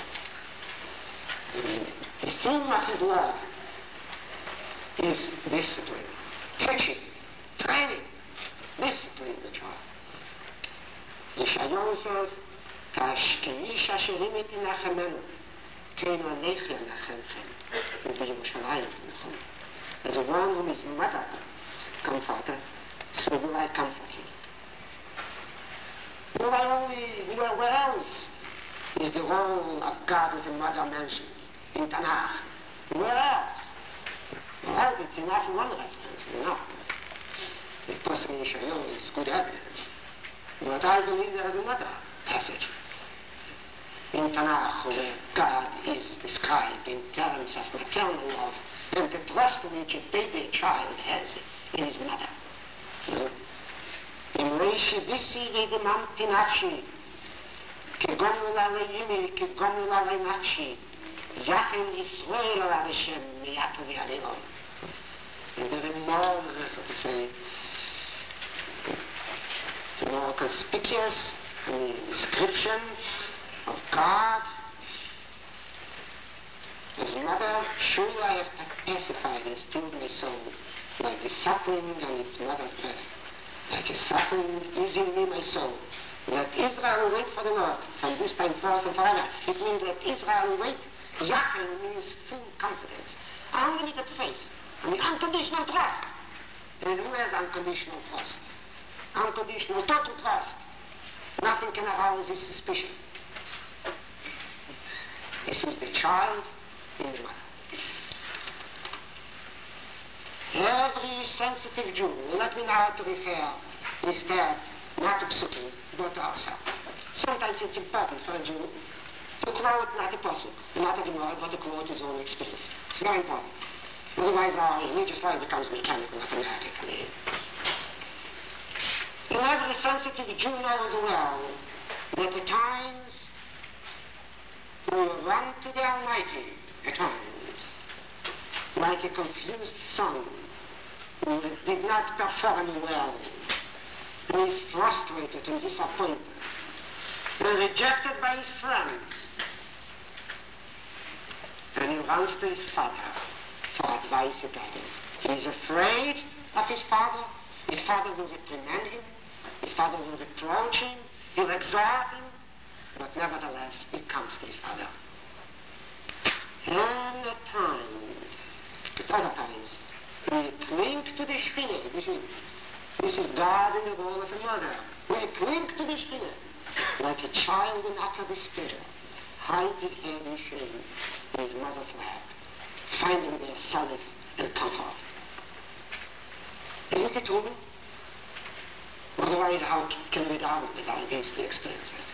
The theme of his love is discipline, teaching, training, discipline the child. Yeshayahu says, Ki ish asher imeit nachemenu. Keinu anechi anachemchem. U'b'Yerushalayim tinachom. As a one whom his mother comforted, so will I comfort you. Where else is the role of God as a mother mentioned in Tanakh? Where else? Well, it's enough one reference, enough. The person in Yeshayahu is good evidence. But I believe there is another passage in Tanakh where God is described in terms of maternal love and the trust which a baby child has in his mother. אם לא שביסי ודממתי נפשי כגומל עלי ימי כגומל עלי נפשי זכן ישראל על השם מיעטו ויעדינו. And there are more, so to say, more conspicuous description of God as mother. Surely I have pacified and stilled my soul like the suckling on its mother's breast. Like a suckling is in me my soul. Let Israel wait for the Lord from this time forth and forever. It means that Israel wait. Yachin means full confidence, unlimited faith, and unconditional trust. And who has unconditional trust? Unconditional total trust. Nothing can arouse his suspicion. This is the child in the mother. Every sensitive Jew, let me now to refer instead not to Psukim, but to ourselves. Sometimes it's important for a Jew to quote not a Pasuk, not a Gemara, but to quote his own experience. It's very important. Otherwise our religious life becomes mechanical, automatic. And every sensitive Jew knows well that at times we run to the Almighty at times like a confused son who did not perform well, who is frustrated and disappointed, and rejected by his friends. And he runs to his father for advice and guidance. He is afraid of his father. His father will reprimand him. His father will reproach him. He'll exhort him. But nevertheless, he comes to his father. And at times, at other times, we cling to the Shekhinah. This is God in the role of a mother. We cling to the Shekhinah like a child in utter despair, hides his head in shame in his mother's lap, finding there solace and comfort. Isn't it true? Otherwise, how can we doubt that our beings to experience it?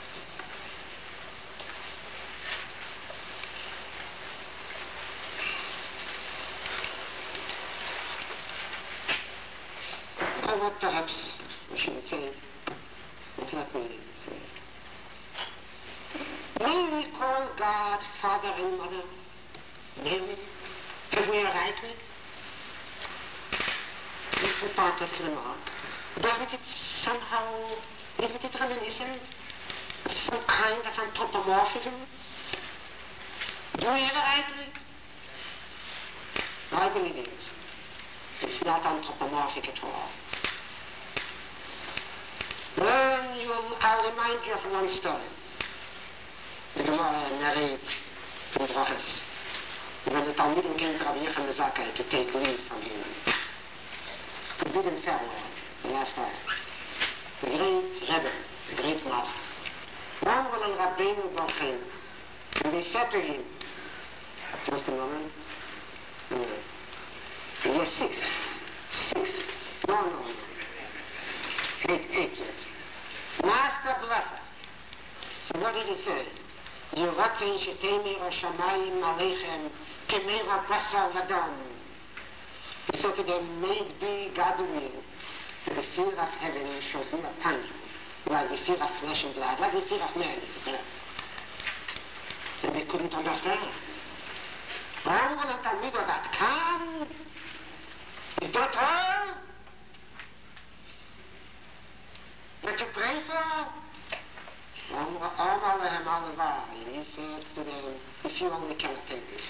Or what perhaps we should say, but let me say. May we call God Father and Mother? May we? Have we a right with? This is part of the remark. Doesn't it somehow, isn't it reminiscent of some kind of anthropomorphism? Do we have a right with? I believe it is. It's not anthropomorphic at all. I'll remind you of one story. the Gemara narrates in Brachos when the Talmidim came to Rabbi Yochanan Zakkai to take leave from him, to bid him farewell the last time. The great Rebbe, the great master, Ramban and Rabbeinu Barchem, and they said to him, just a moment, yes, six, no, 8, yes. Master, bless us. So what did he say? Yuratzen shetemi Roshamayim Aleichem Kemera Basar Vadam. He said to them, may it be God's will that the fear of heaven shall be upon you, like the fear of flesh and blood, like the fear of man is blood. And they couldn't understand. Ramban and Talmidim that come, is that all? That you pray for? He said to them, if you only cannot take this.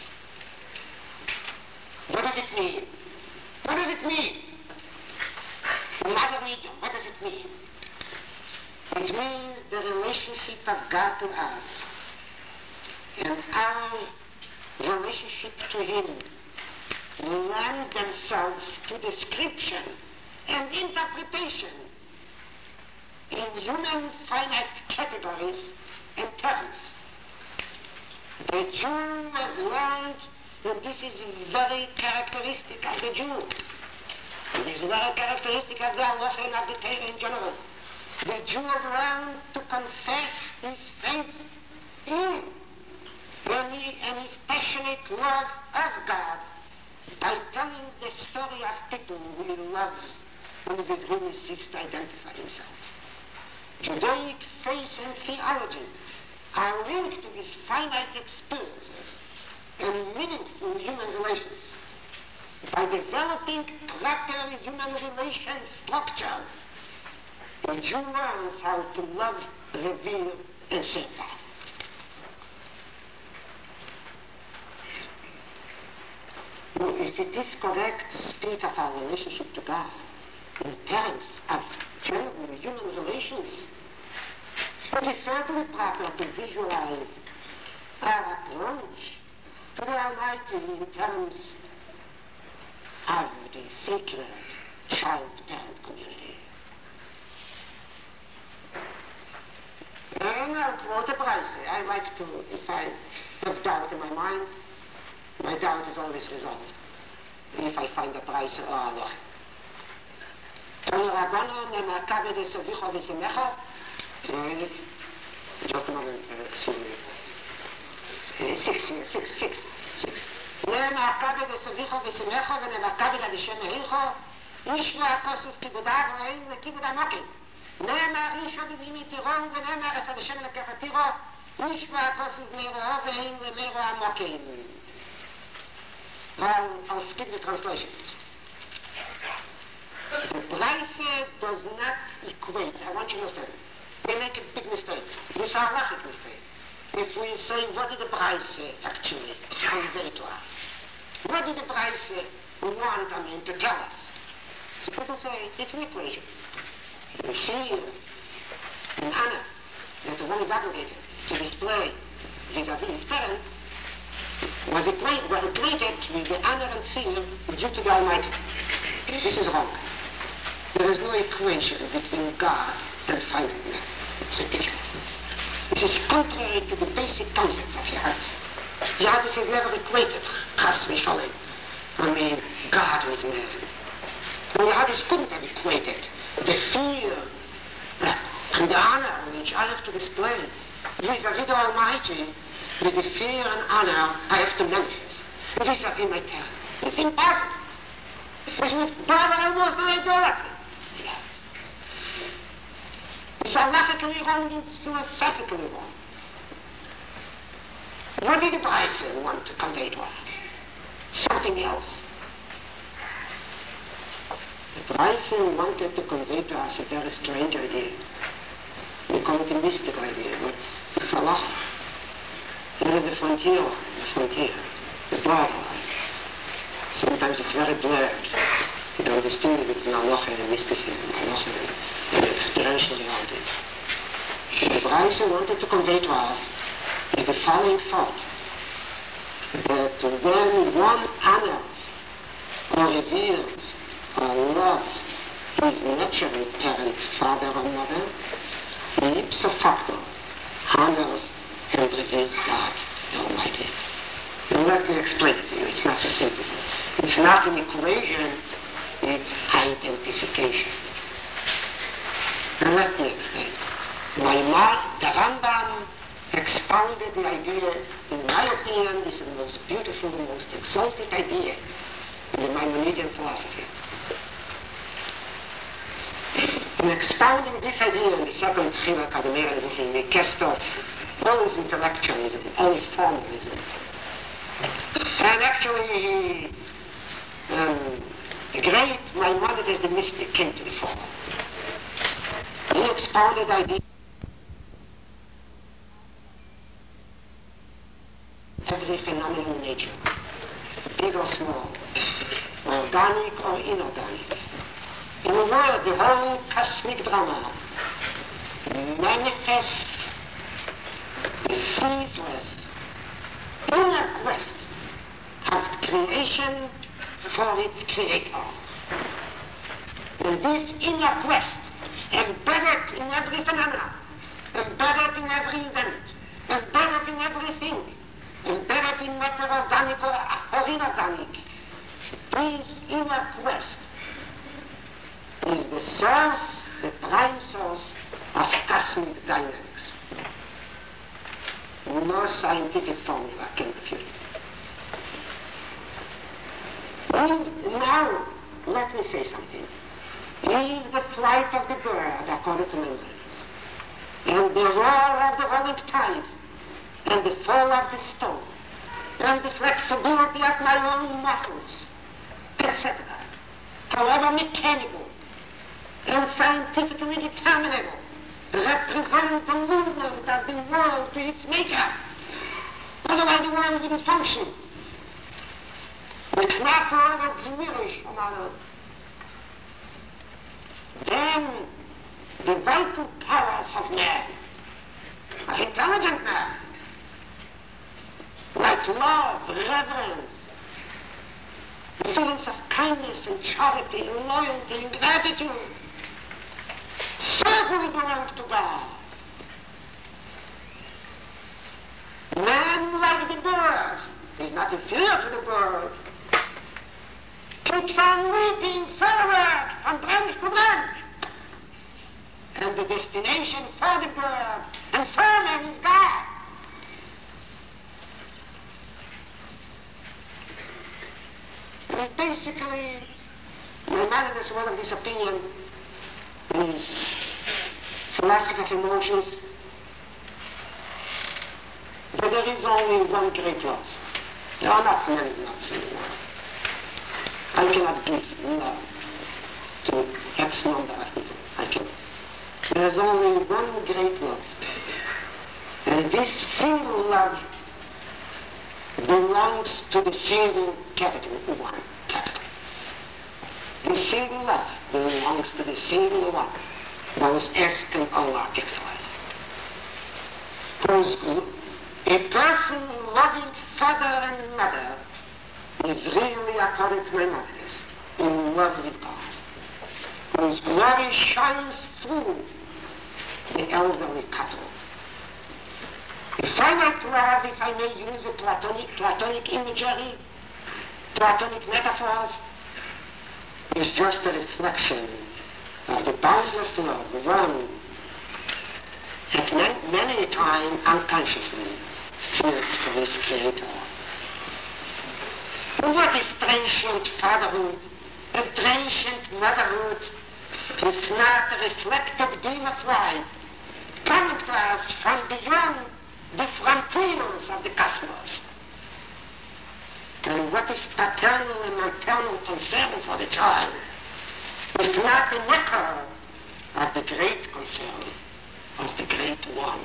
What does it mean? What does it mean? Another medium, what does it mean? It means the relationship of God to us and our relationship to Him lend themselves to description and interpretation in human finite categories and terms. The Jew has learned that this is very characteristic of the Jew. It is very characteristic of the halacha and of the Torah in general. The Jew has learned to confess his faith in and his passionate love of God by telling the story of people whom he loves and with whom he seeks to identify himself. Judaic faith and theology are linked to his finite experiences and meaningful human relations. By developing proper human relation structures, the Jew learns how to love, revere, and serve God. If it is correct to speak of our relationship to God in terms of general human relations, it is certainly proper to visualize our approach to the Almighty in terms of the sacred child-parent community. And I'll quote a Braise. I like to, if I have doubt in my mind, my doubt is always resolved. If I find a Braise or a Halacha. Just a moment, excuse me. Six. נאמר כבד הסביחו ושמחו ונאמר כבד הדשם ההלכו נשבו הכוסף כיבודיו ואין לכיבוד המוקים נאמר אישו בבימי תירון ונאמר את הדשם לקחתירו נשבו הכוסף מירואו ואין למירו המוקים. I'll skip the translation. The Braise does not equate. I want you to understand. We make a big mistake. This is a halachic mistake. If we say, what did the Braise actually convey to us? What did the Braise want, to tell us? So people say, it's an equation. The fear and honor that one is obligated to display vis-a-vis his parents were equated with the honor and fear due to the Almighty. This is wrong. There is no equation between God and finding man. It's ridiculous. This is contrary to the basic concepts of Yahadus. Yahadus has never equated Chas v'Sholem, God with man. And Yahadus couldn't have equated the fear and the honor which I have to display vis-a-vis the Almighty with the fear and honor I have to manifest vis-a-vis my parents. It's impossible. This was born almost an idolatry. It's halachically wrong, it's philosophically wrong. What did the Braise want to convey to us? Something else. The Braise wanted to convey to us a very strange idea. We call it a mystical idea, but it's halacha. Here is the frontier, the border. Sometimes it's very blurred. You don't distinguish between halacha and mysticism, halacha and experiential realities. The Braise wanted to convey to us is the following thought, that when one honors or reveres or loves his natural parent, father or mother, he ipso facto honors and reveres God Almighty. And let me explain it to you. It's not so simple. It's not an equation, it's identification. And let me explain. The Rambam expounded the idea, in my opinion, is the most beautiful, the most exalted idea in the Maimonidean philosophy. In expounding this idea in the second Chiluk of the Meir Nevuchim, he cast off all his intellectualism, all his formalism. And actually, the great Maimonides, the mystic, came to the fore. He expounded the idea every phenomenon in nature, big or small, organic or inorganic. In a word, the whole cosmic drama manifests the ceaseless inner quest of creation for its creator. And this inner quest, embedded in every phenomenon, embedded in every event, embedded in everything, embedded in matter organic or inorganic, this inner quest is the source, the prime source of cosmic dynamics. No scientific formula can refute it. And now, let me say something. If the flight of the bird, according to memories, and the roar of the rolling tide, and the fall of the stone, and the flexibility of my own muscles, etc., however mechanical and scientifically determinable, represent the movement of the world to its maker. Otherwise the world wouldn't function. The knacker wird zmirisch vom anderen. Then the vital powers of man, of intelligent man, like love, reverence, feelings of kindness and charity and loyalty and gratitude, certainly belongs to God. Man, like the bird, is not inferior to the bird, keeps on leaping forward from branch to branch. And the destination for the bird and for man is God. And basically, Maimonides, one of his opinion, his philosophy of emotions, that there is only one great love. There are not many loves anymore. I cannot give love to X number of people. I cannot. There is only one great love. And this single love belongs to the single capital one. Capital. The single love belongs to the single one. Those F and O are capitalized. Whose a person loving father and mother is really, according to Maimonides, in love with God, whose glory shines through the elderly couple. The finite love, if I may use a Platonic imagery, Platonic metaphors, is just a reflection of the boundless love one at many a time unconsciously feels for his creator. What is transient fatherhood and transient motherhood if not a reflected beam of light coming to us from beyond the frontiers of the cosmos? And what is paternal and maternal concern for the child if not an echo of the great concern of the great one?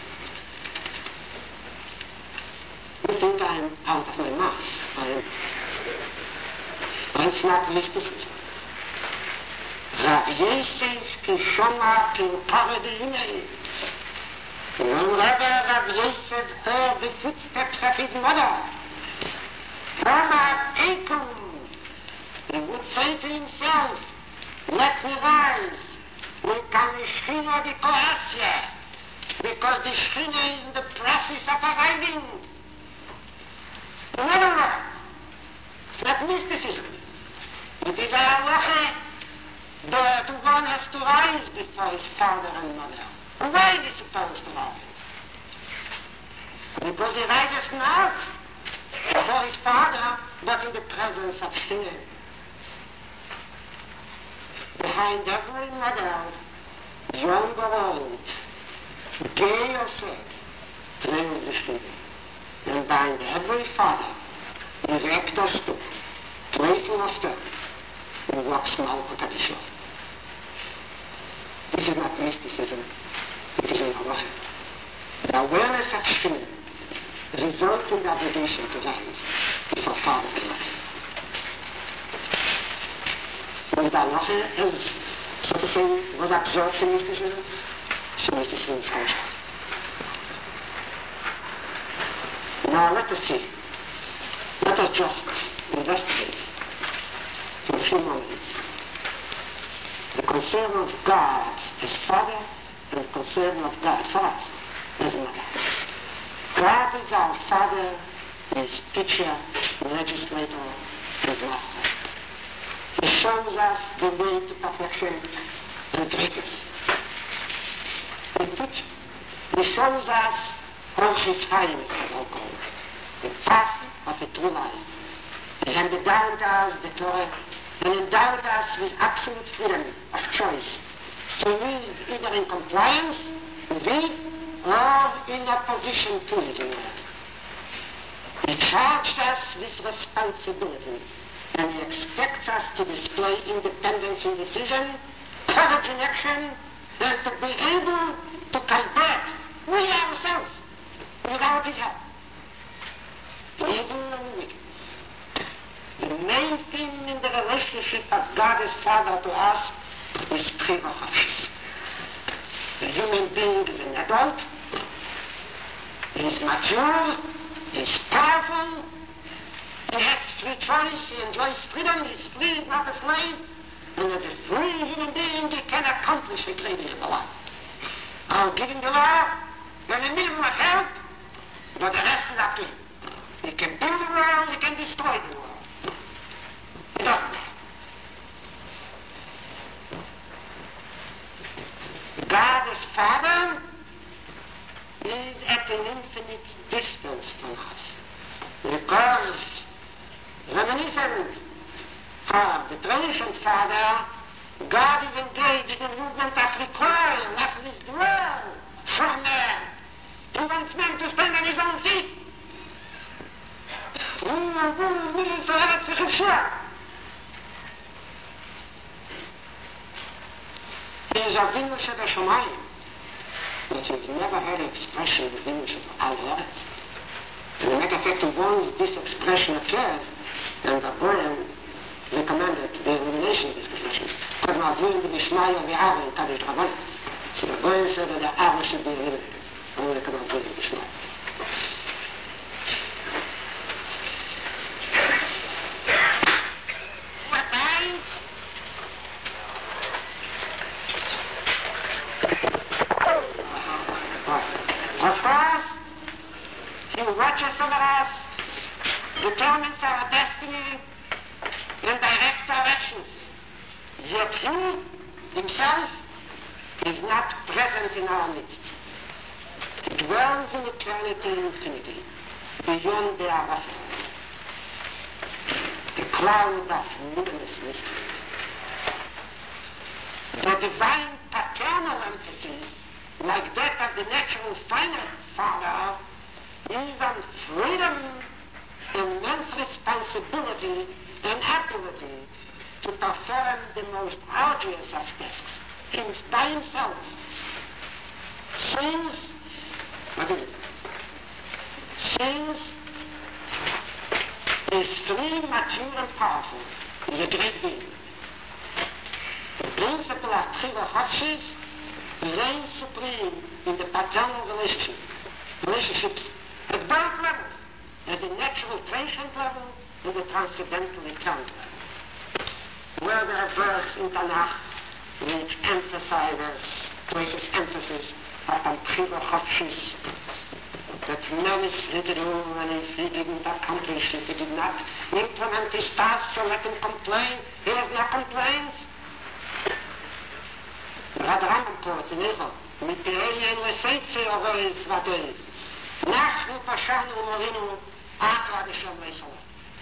You think I'm out of my mouth. It's not mysticism. Rav Yosef Kishoma Kinkare de Himei. When Rabbi Rav Yosef heard the footsteps of his mother, Rama Ekum, he would say to himself, let me rise, we can Shechina the Kohasia, because the Shechina is in the process of arriving. In other words, it's not mysticism. It is a halacha that one has to rise before his father and mother. Why is he supposed to rise? Because he rises not before his father, but in the presence of Shechina. Behind every mother, young or old, gay or sad, there is the Shechina. And behind every father, erect or stoop, playful or stern, who walks Malchut HaDishon. This is not mysticism, it is an halacha. The awareness of Shechina results in the obligation to rise before father and mother. And the halacha is, so to say, was absorbed in mysticism, so mysticism is kosher. Now let us see. Let us just investigate for a few moments the concern of God as Father and the concern of God for us as Mother. God is our Father, is teacher, legislator, and master. He shows us the way to perfection and greatness. He shows us all his highness of all God, the path of a true life. He handed down to us the Torah and endowed us with absolute freedom of choice to live either in compliance with or in opposition to his will. He charged us with responsibility, and he expects us to display independence in decision, courage in action, and to be able to convert we ourselves without his help. Evil and wicked. The main thing in the relationship of God as Father to us is Bechira Chofshis. The human being is an adult, he is mature, he is powerful, he has free choice, he enjoys freedom, he is free, he is not a slave, and as a free human being he can accomplish a great deal in the life. I'll give him the law, and a minimum of help, but the rest is up to him. He can build the world, he can destroy the world. It doesn't matter. God as Father is at an infinite distance from us. Because reminiscent of the tradition Father, God is engaged in a movement of recoil, of withdrawal from man. He wants man to stand on his own feet. He is Avinu Shebashamayim, but you've never heard the expression Avinu Sheba'al. And the matter of fact, once this expression occurs, then the Goyen recommended the elimination of this expression. Because Avinu B'Ishmael V'Ara in Kaddish Rabbanim. So the Goyen said that the Ara should be eliminated. Only because Avinu B'Ishmael. Of course, he watches over us, determines our destiny, and directs our actions. Yet he, himself, is not present in our midst. He dwells in eternity and infinity, beyond the Arafat, the cloud of luminous mystery. The divine paternal emphasis, like that of the natural finite Father, is on freedom, immense responsibility, and ability to perform the most arduous of tasks by himself. Since, what is it? Since is free, mature, and powerful, is a great being. The principle of Bechira Chofshis reigns supreme in the paternal relationships at both levels, at the natural transient level and the transcendental eternal level. Where there are verses in Tanakh which places emphasis upon Bchira Chofshis, that man is free to do, and if he didn't accomplish it, he did not implement his task, so let him complain. He has no complaints. Radram taught in Echo, mit Bereien Leseitze Orois Vadei, Nachnu Pashanu Morinu, Atra Deshem Leisalah.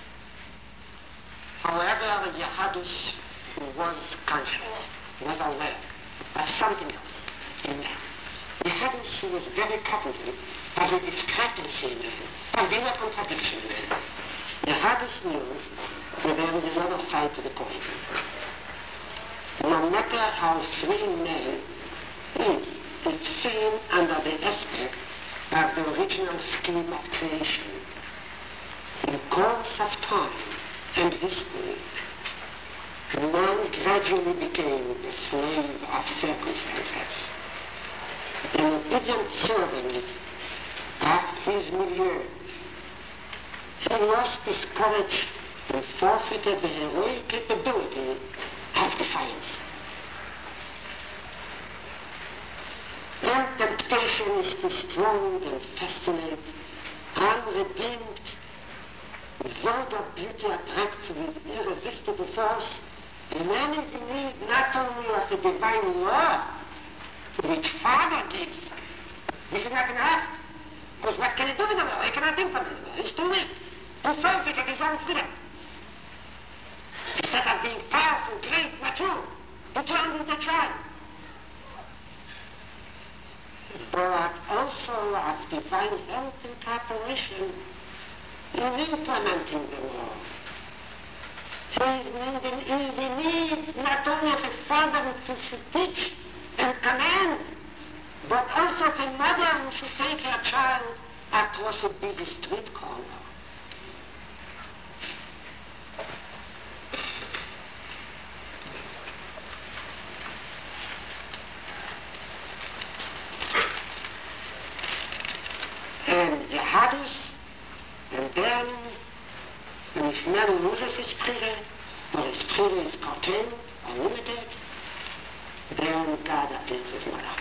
However, Yehadus was conscious, was aware of something else in man. Yehadus was very cognizant of a discrepancy in man, of the inner contradiction in man. Yehadus knew that there was another side to the coin. No matter how free man is, it's seen under the aspect of the original scheme of creation. In course of time and history, man gradually became the slave of circumstances. An obedient servant of his milieu, he lost his courage and forfeited the heroic capability of defiance. When temptation is too strong and fascinate, unredeemed, vulgar beauty attracts with irresistible force, and man is in need not only of the divine law, which Father gives. This is not enough. Because what can he do with the law? He cannot implement the law. He's too weak. Too perfect at his own freedom. Instead of being powerful, great, mature, he turned into a child. But also of divine help and cooperation in implementing the law. He needs not only of a father who should teach and command, but also of a mother who should take her child across a busy street corner. And Yehadus, and then, when if man loses his Bchira, or his Bchira is curtailed or limited, then God appears as mother.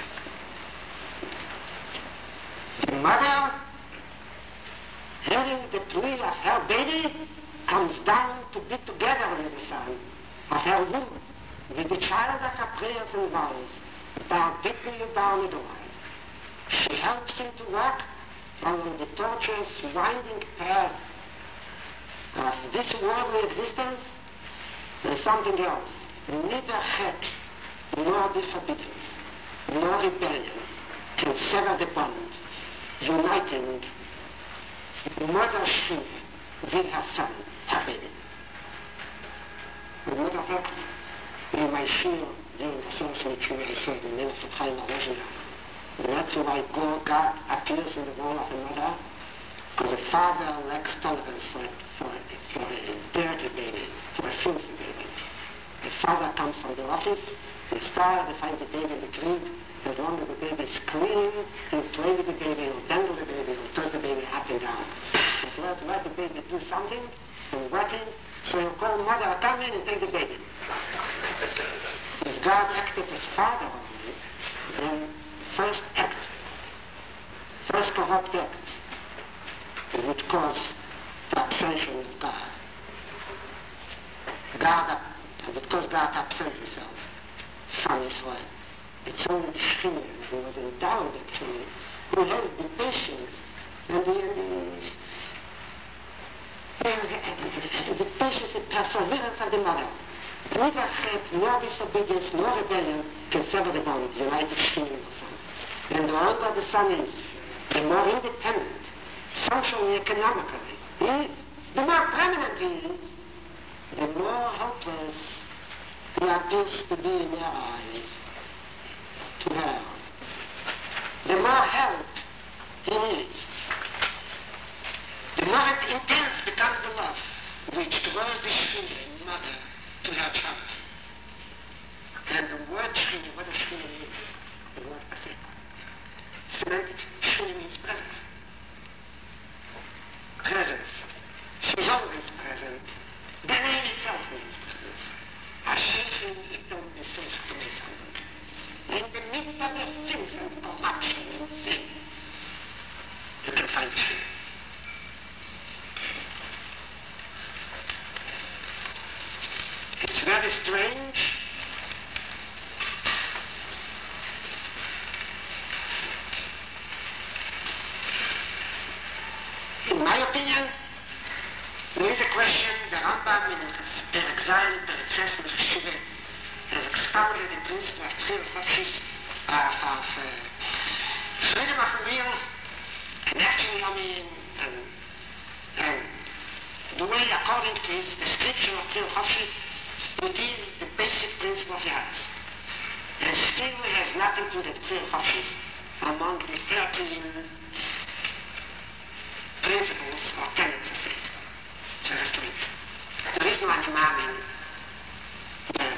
The mother, hearing the plea of her baby, comes down to be together with the son of her womb, with the child of her prayers and vows, bow deeply down the line. She helps him to walk along the tortuous, winding path of this worldly existence and something else. Neither chet nor disobedience nor rebellion can sever the bond, uniting Mother Shchina with her son, her baby. As a matter of fact, in my shir during the service which I said in the name of the Chaim original, that's why God appears in the role of a mother, because a father lacks tolerance for a dirty baby, for a filthy baby. The father comes from the office, he starts to find the baby in the crib. As long as the baby is clean, he'll play with the baby, he'll dangle the baby, he'll toss the baby up and down. He'll let the baby do something, and wet him, so he'll call mother, come in and take the baby. If God acted as father only, then first corrupt act, which caused the abstention of God. Would cause God to absent himself from Israel. It's only the Shchina who was endowed actually, who had the patience and the patience and perseverance of the mother. Neither chet, nor disobedience, nor rebellion can sever the bond, united Shchina and the son. And the older the son is, the more independent, socially, economically he is, the more prominent he is, the more helpless he appears to be in their eyes to her. The more help he needs, the more intense becomes the love which draws the Shchina, mother, to her child. And the word Shchina, what does Shchina mean? The principle of Tchil Chofshis, of freedom of will, and actually, the way according to his description of Tchil Chofshis, it is the basic principle of Yahweh. And still has nothing to do with Tchil Chofshis among the 13 principles or tenets of faith. So that's true. There is no animamin that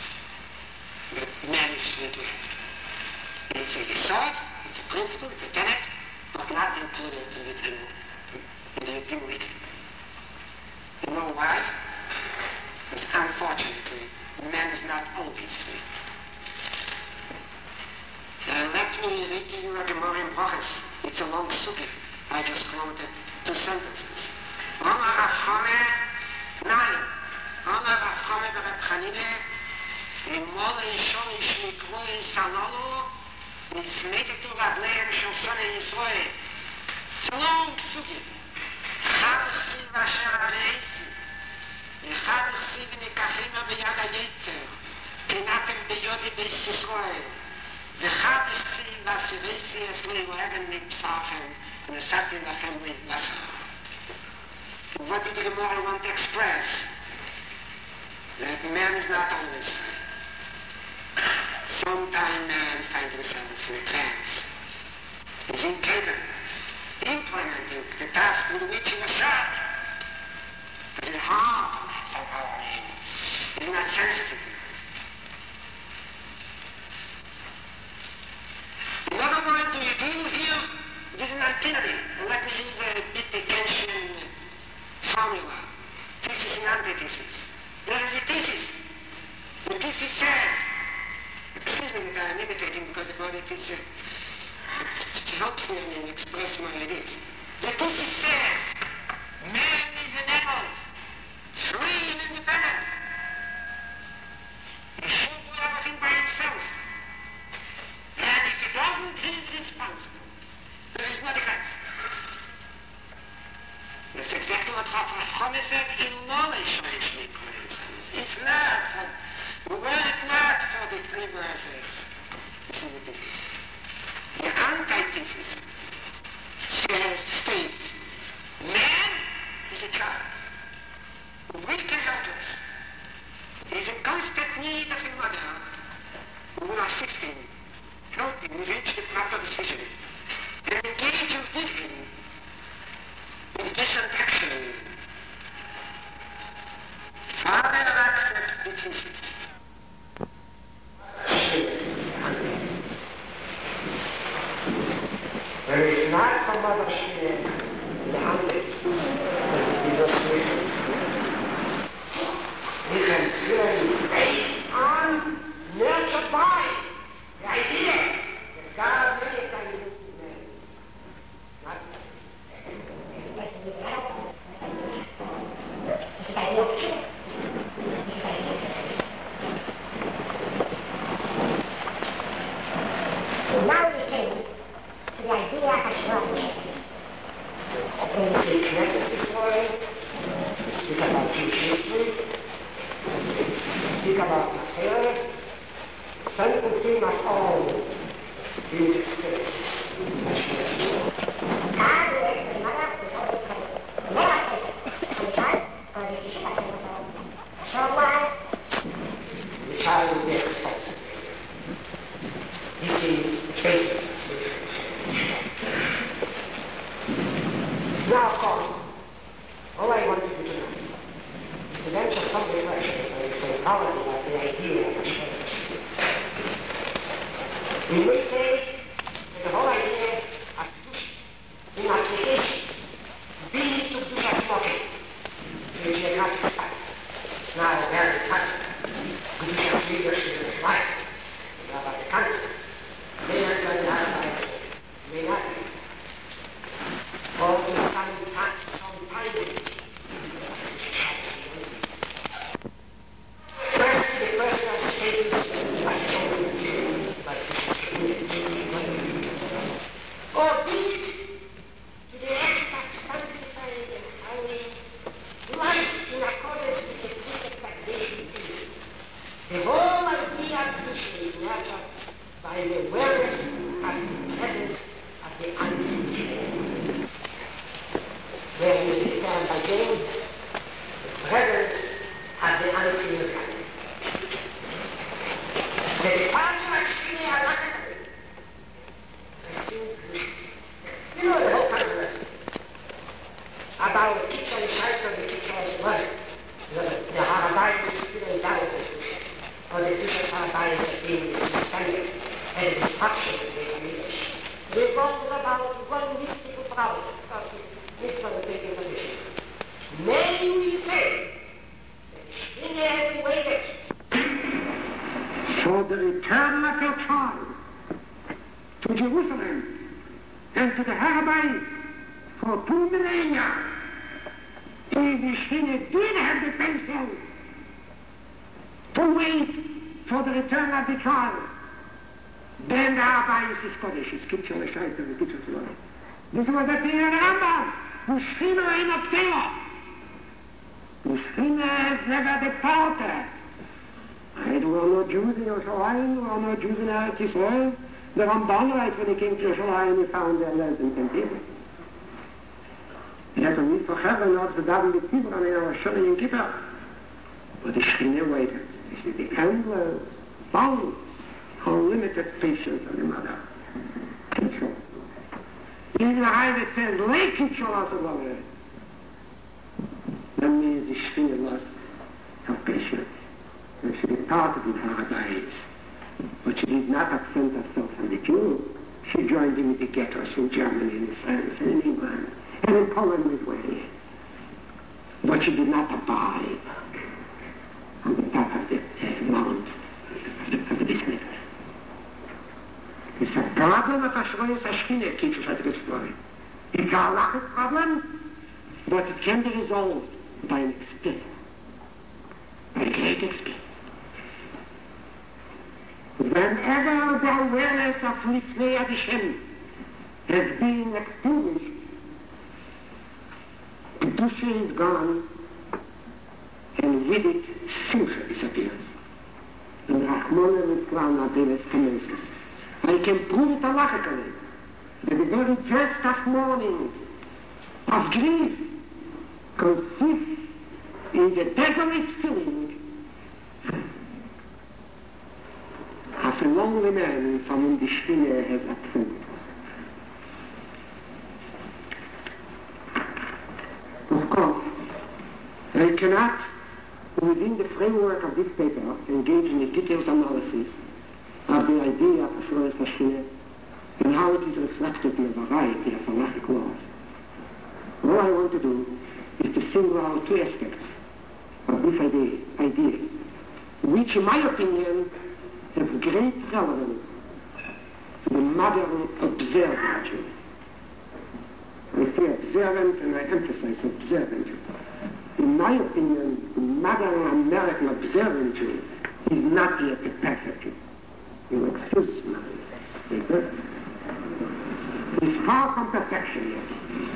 man is free to have. It's a sword, it's a principle, it's a tenet, but not included in the human week. You know why? Because unfortunately, man is not always free. Let me read to you a Gemara in Brochus. It's a long sugya. I just quoted 2 sentences. Omar Rachome, nein. Omar Rachome Berab Chanine, in Mole Shon Shmikro in Sanolo, Nismetetu Radleim Shosone Yisroel. It's a long sugya. Chadachsi Vasher Areisi, Chadachsi V'nikachima B'yad HaYetzer, Kenatem B'yodi B'Is Yisroel. The Chadachsi Vasirisi Esli Wegen mit Psachen, and the Sati Lachem with Basar. What did the Gemara want to express? That man is not always free. Sometimes man finds himself in a trance. He's incapable of implementing the task with which he was charged. But his heart somehow is not sensitive. What I'm going to do here is an antinomy. Let me use a bit Kantian formula. Thesis and antithesis. There is a thesis. The thesis says, excuse me that I'm imitating because the body is to help me and express my ideas. The thesis says, man is an animal, free and independent. He should do everything by himself. And if he doesn't, he's responsible. There is no defense. That's exactly what Chacham said in knowledge of it's not for, were it not for the 3 verses. This is the thesis. The antithesis states, man is a child. We can help us. He is in constant need of a mother who will assist him, help him reach the proper decision, and engage with him in decent action. Father accepts the thesis. There is not a mother share in the antithesis. He does say, he can feel based on nurtured by the idea that God made by his man. Not now we came to the idea of God. We connect this story, we speak about Jewish history, we speak about Masera. The central theme of all is experience. God is the mother who always present. Never present. On the child, or the situation of all. So why? The child will be exposed. This is the basis of spiritual. Now, of course, all I want you to know is to venture some reflections on the psychology of the idea of the we may say that the whole idea Jerusalem and to the Harabai for 2 millennia. If the Shekhinah did have the patience to wait for the return of the child, then the Harabai is Kodesh. It's Kitchel, the Shaita, the Kitchel, the Shaita. This was the thing in the Rambam. The Shekhinah in a Torah. The Shekhinah has never departed. I don't know Jews in Yerushalayim, there are no Jews in Eretz Yisrael. The Ramban writes when he came to Yerushalayim, he found their less than 10 people. He had to meet for heaven of the Daven with Kibbutz and our Shalom in Kippur. But the Shekhinah waited. This is the endless, boundless, unlimited patience of the Mother. Control. Even the Heilige says, lay control out of our. That means the Shekhinah lost her patience. And she departed in paradise. But she did not absent herself from the Jew. She joined in the ghettos in Germany, in France, and in England, and in Poland as well. But she did not abide on the top of the mount of the business. It's a problem of Ashroyas Ashkina, teachers had to explore. It's a halachic problem, but it can be resolved by an experience, by a great experience. Whenever the awareness of Lifnei Hashem has been extinguished, Kedusha is gone, and with it, Simcha disappears. And Rachmona Litzlan Adeles commences. I can prove it halachically, that the very jest of mourning, of grief, consists in the desolate feeling of a lonely man from whom the Shekhinah has absent. Of course, I cannot, within the framework of this paper, engage in a detailed analysis of the idea of Ashroyas Shekhinah and how it is reflected in a variety of halachic laws. All I want to do is to single out 2 aspects of this idea, which, in my opinion, have great relevance to the modern observant Jew. I say observant and I emphasize observant Jew. In my opinion, the modern American observant Jew is not yet the perfect Jew. You excuse me. It's far from perfection yet.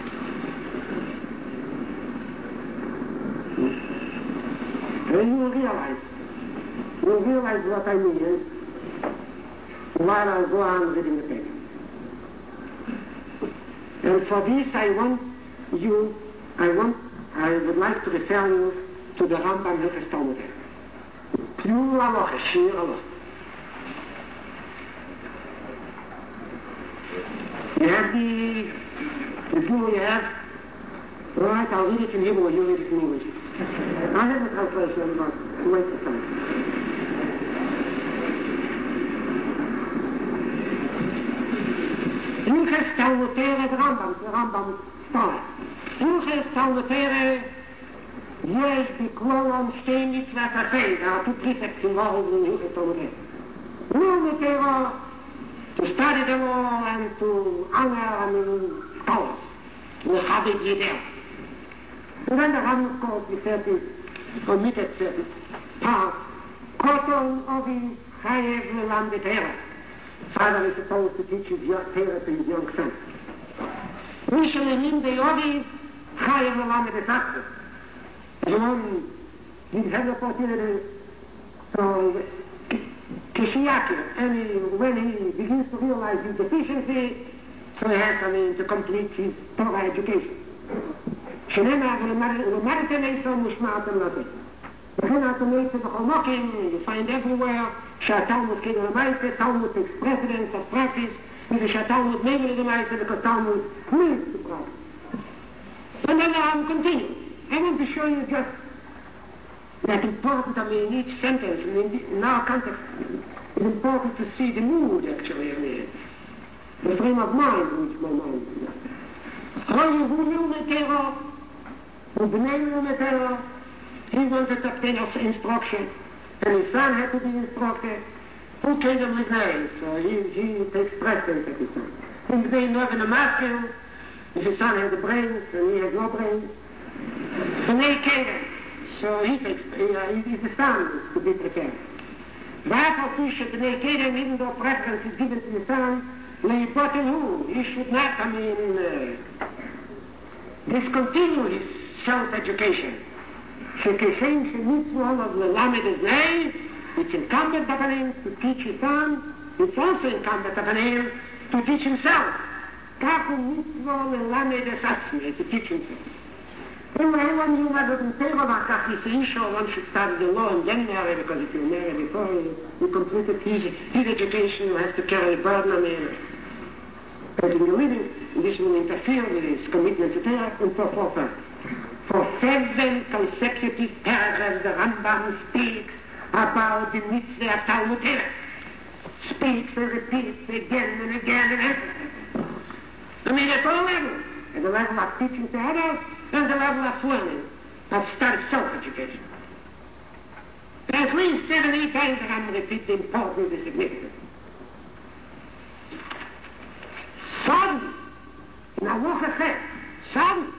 And you will realize what I mean while I go on reading the paper. And for this I would like to refer you to the Rambam Hilchos Talmud. Pure halacha, sheer halacha. You have the Jew you have. All right, I'll read it in Hebrew, you read it in English. I have a translation, but wait a second. Hilchos Talmud Torah, the Rambam style. Hilchos Talmud Torah, yes, בכלולם שתי מצוות עשה. There are 2 precepts involved in Hilchos Talmud Torah. Learn the Torah, to study the law and to honor scholars, Mechabed Yidel. And then the Rambam calls the certain, omitted certain part, Koton Ovi Chayev Lelam de Torah. Father is supposed to teach his Torah to his young son. Mishalim de Ovi Chayev Lelam de Torah. The one didn't have the opportunity, so and when he begins to realize his deficiency, so he has to complete his Torah education. You find everywhere Talmud Talmud takes precedence of practice, and the Talmud never the because Talmud needs to practice. And then I'm continuing. I want to show you just that important, in each sentence, in our context, it's important to see the mood, actually, the frame of mind in which my mind is. He wanted to obtain instruction, and his son had to be instructed, who came to his name, so he takes precedence at his son. He's being in a masculine, if his son has the brains and he has no brains. And they came, so he's the son to be prepared. Therefore, Fisher, the Nekadem, even though preference is given to the son, he should not, discontinue his self-education. Shekeshem shemitzvah of Lelamed Eznei, it's incumbent upon him to teach his son, it's also incumbent upon him to teach himself. Kafu mitzvah Lelamed Esatzme, to teach himself. Anyone you might in favor of Kafisisha, one should start the law and then marry, because if you marry before you completed his education, you have to carry the burden on him. Taking a living, this will interfere with his commitment to Torah and so forth. For 7 consecutive paragraphs, the Rambam speaks about the mitzvah of Talmud Torah. Speaks and repeats again and again and again. At all levels. At the level of teaching to others, and the level of learning, of self-education. At least 7 or 8 times the Rambam repeats the importance, the significance. Sudden, in a walk effect, sudden,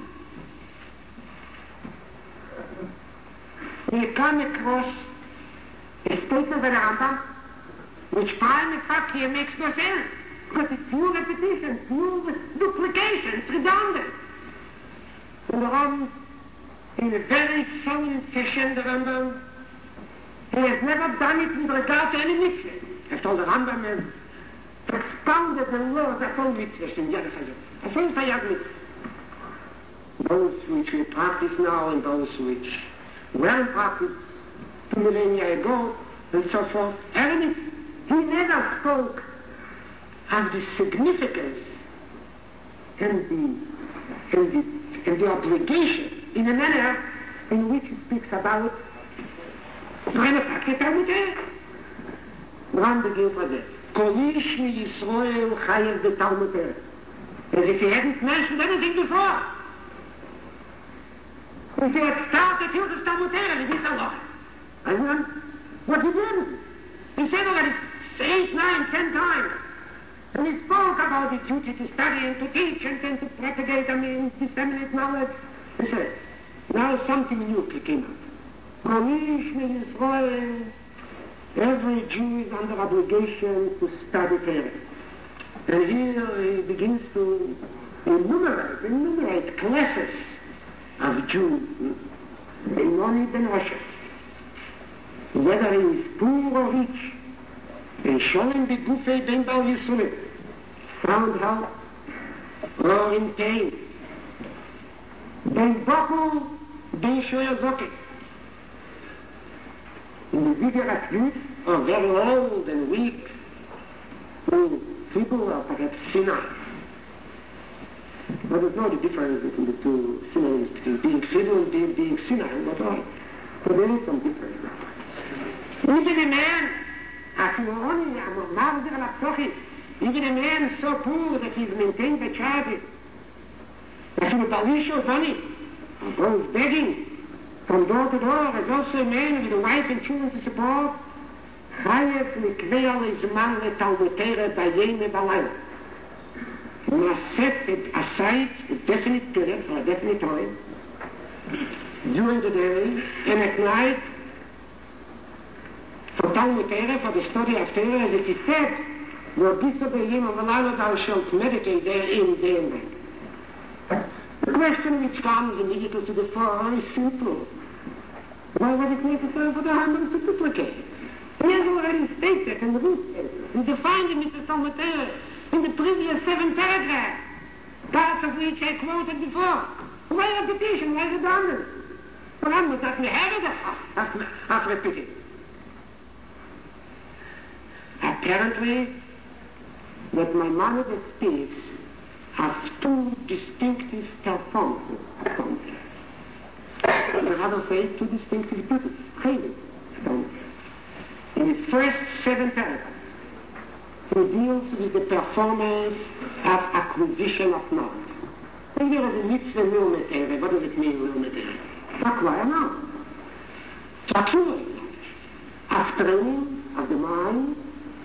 you come across a statement of the Rambam, which by the fact here makes no sense, because it's pure repetition, pure duplication, it's redundant. And the Rambam, in a very solemn fashion, the Rambam, he has never done it with regard to any mitzvah. After all, the Rambam has expounded the laws of all mitzvahs in Yerech HaZot. Of all Tayag mitzvahs. Those which we practice now and those which were practiced 2 millennia ago, and so forth. And he never spoke of the significance and the obligation in a manner in which he speaks about meine Praxis Talmud. Ram begins with this. Kolish mi Yisrael chayev de Talmud. As if he hadn't mentioned anything before. If he had started use of Talmud, he did a lot. And what he did, he said already 8, 9, 10 times. And he spoke about the duty to study and to teach and then to propagate and disseminate knowledge. He said, now something new came up. Kolish mi Yisrael, every Jew is under obligation to study Torah. And here he begins to enumerate classes of Jews, Benoni ben Rosh, whether he is poor or rich, in Sholem Begufei ben Bal Yisrael, found health or in pain, ben Bochel ben Shoyer Zoket, in the vigor of youth, or very old and weak, who feeble or perhaps sinner. But there's no difference between the two synonyms, between being feeble and being sinner, not all. So there is some difference. Even a man, even a man so poor that he's maintained by charity, that he will money, or goes begging from door to door, as also a man with a wife and children to support, Chayef mikveal izman leTalmud Torah bayem balayla. He must set aside a definite period for a definite time during the day and at night for Talmud Torah, for the study of Torah, as it is said, V'odisa bayem balayla, thou shalt meditate therein day and night. The question which comes immediately to the fore is simple. Why was it necessary for the Rambam to duplicate? He has already stated and he defined the mitzvah Talmud Torah in the previous 7 paragraphs, parts of which I quoted before. Why repetition? Why redundance? The Rambam doesn't have it of repeating. Apparently, what Maimonides speaks have 2 distinctive performances. I rather say 2 distinctive duties. In the first 7 paragraphs, he deals with the performance of acquisition of knowledge. And there is a mitzvah milmetere. What does it mean, milmetere? To acquire knowledge. To accumulate knowledge. Of training of the mind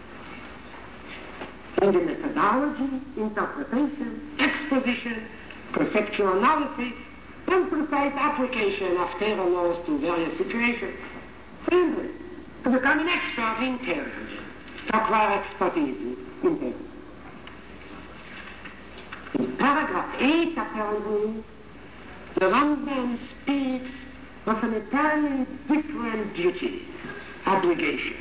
in the methodology, interpretation, exposition, conceptual analysis, and precise application of Torah laws to various situations. Simply, to become an expert in Torah, to acquire expertise in Torah. In paragraph 8, apparently, the Rambam speaks of an entirely different duty, obligation.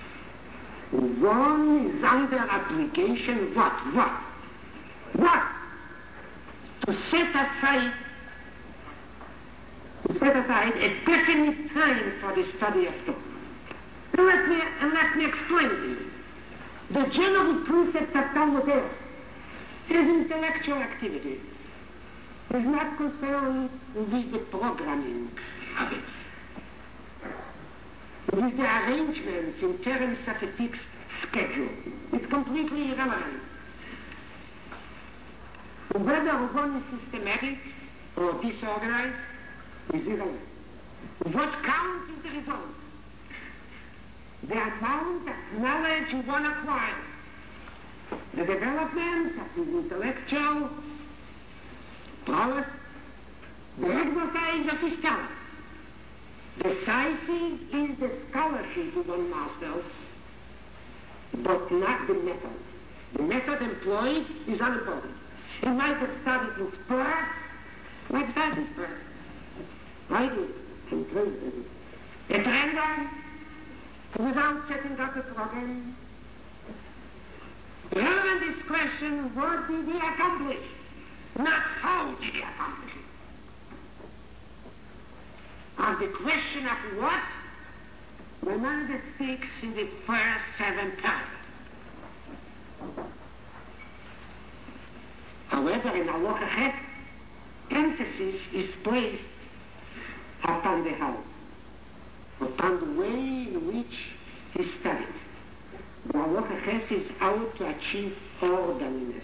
One is under obligation, what? To set aside a definite time for the study of Torah. And let me explain to you. The general precept of Talmud Torah is intellectual activity. It is not concerned with the programming of it. With the arrangements in terms of a fixed schedule. It's completely irrelevant. Whether one is systematic or disorganized is irrelevant. What counts is the result. The amount of knowledge one acquires. The development of his intellectual prowess. The exercise of his talent. Decisive is the scholarship one masters, but not the method. The method employed is unimportant. He might have studied in sport, like that in sport. Writing and translating. A trainer, without setting up a program. Relevant is question, what did he accomplish? Not how did he accomplish it. On the question of what, Maimonides speaks in the first 7 paragraphs. However, in Halacha Het, emphasis is placed upon the how, upon the way in which he studied. The Halacha Het is out to achieve orderliness.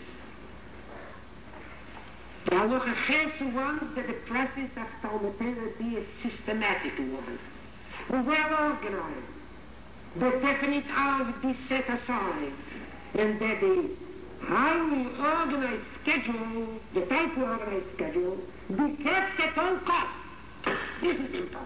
The Halacha Het wants that the process of Talmud Torah be a systematic one, well organized, that definite hours be set aside, and that the highly organized schedule, the tightly organized schedule, be kept at all costs. This is important.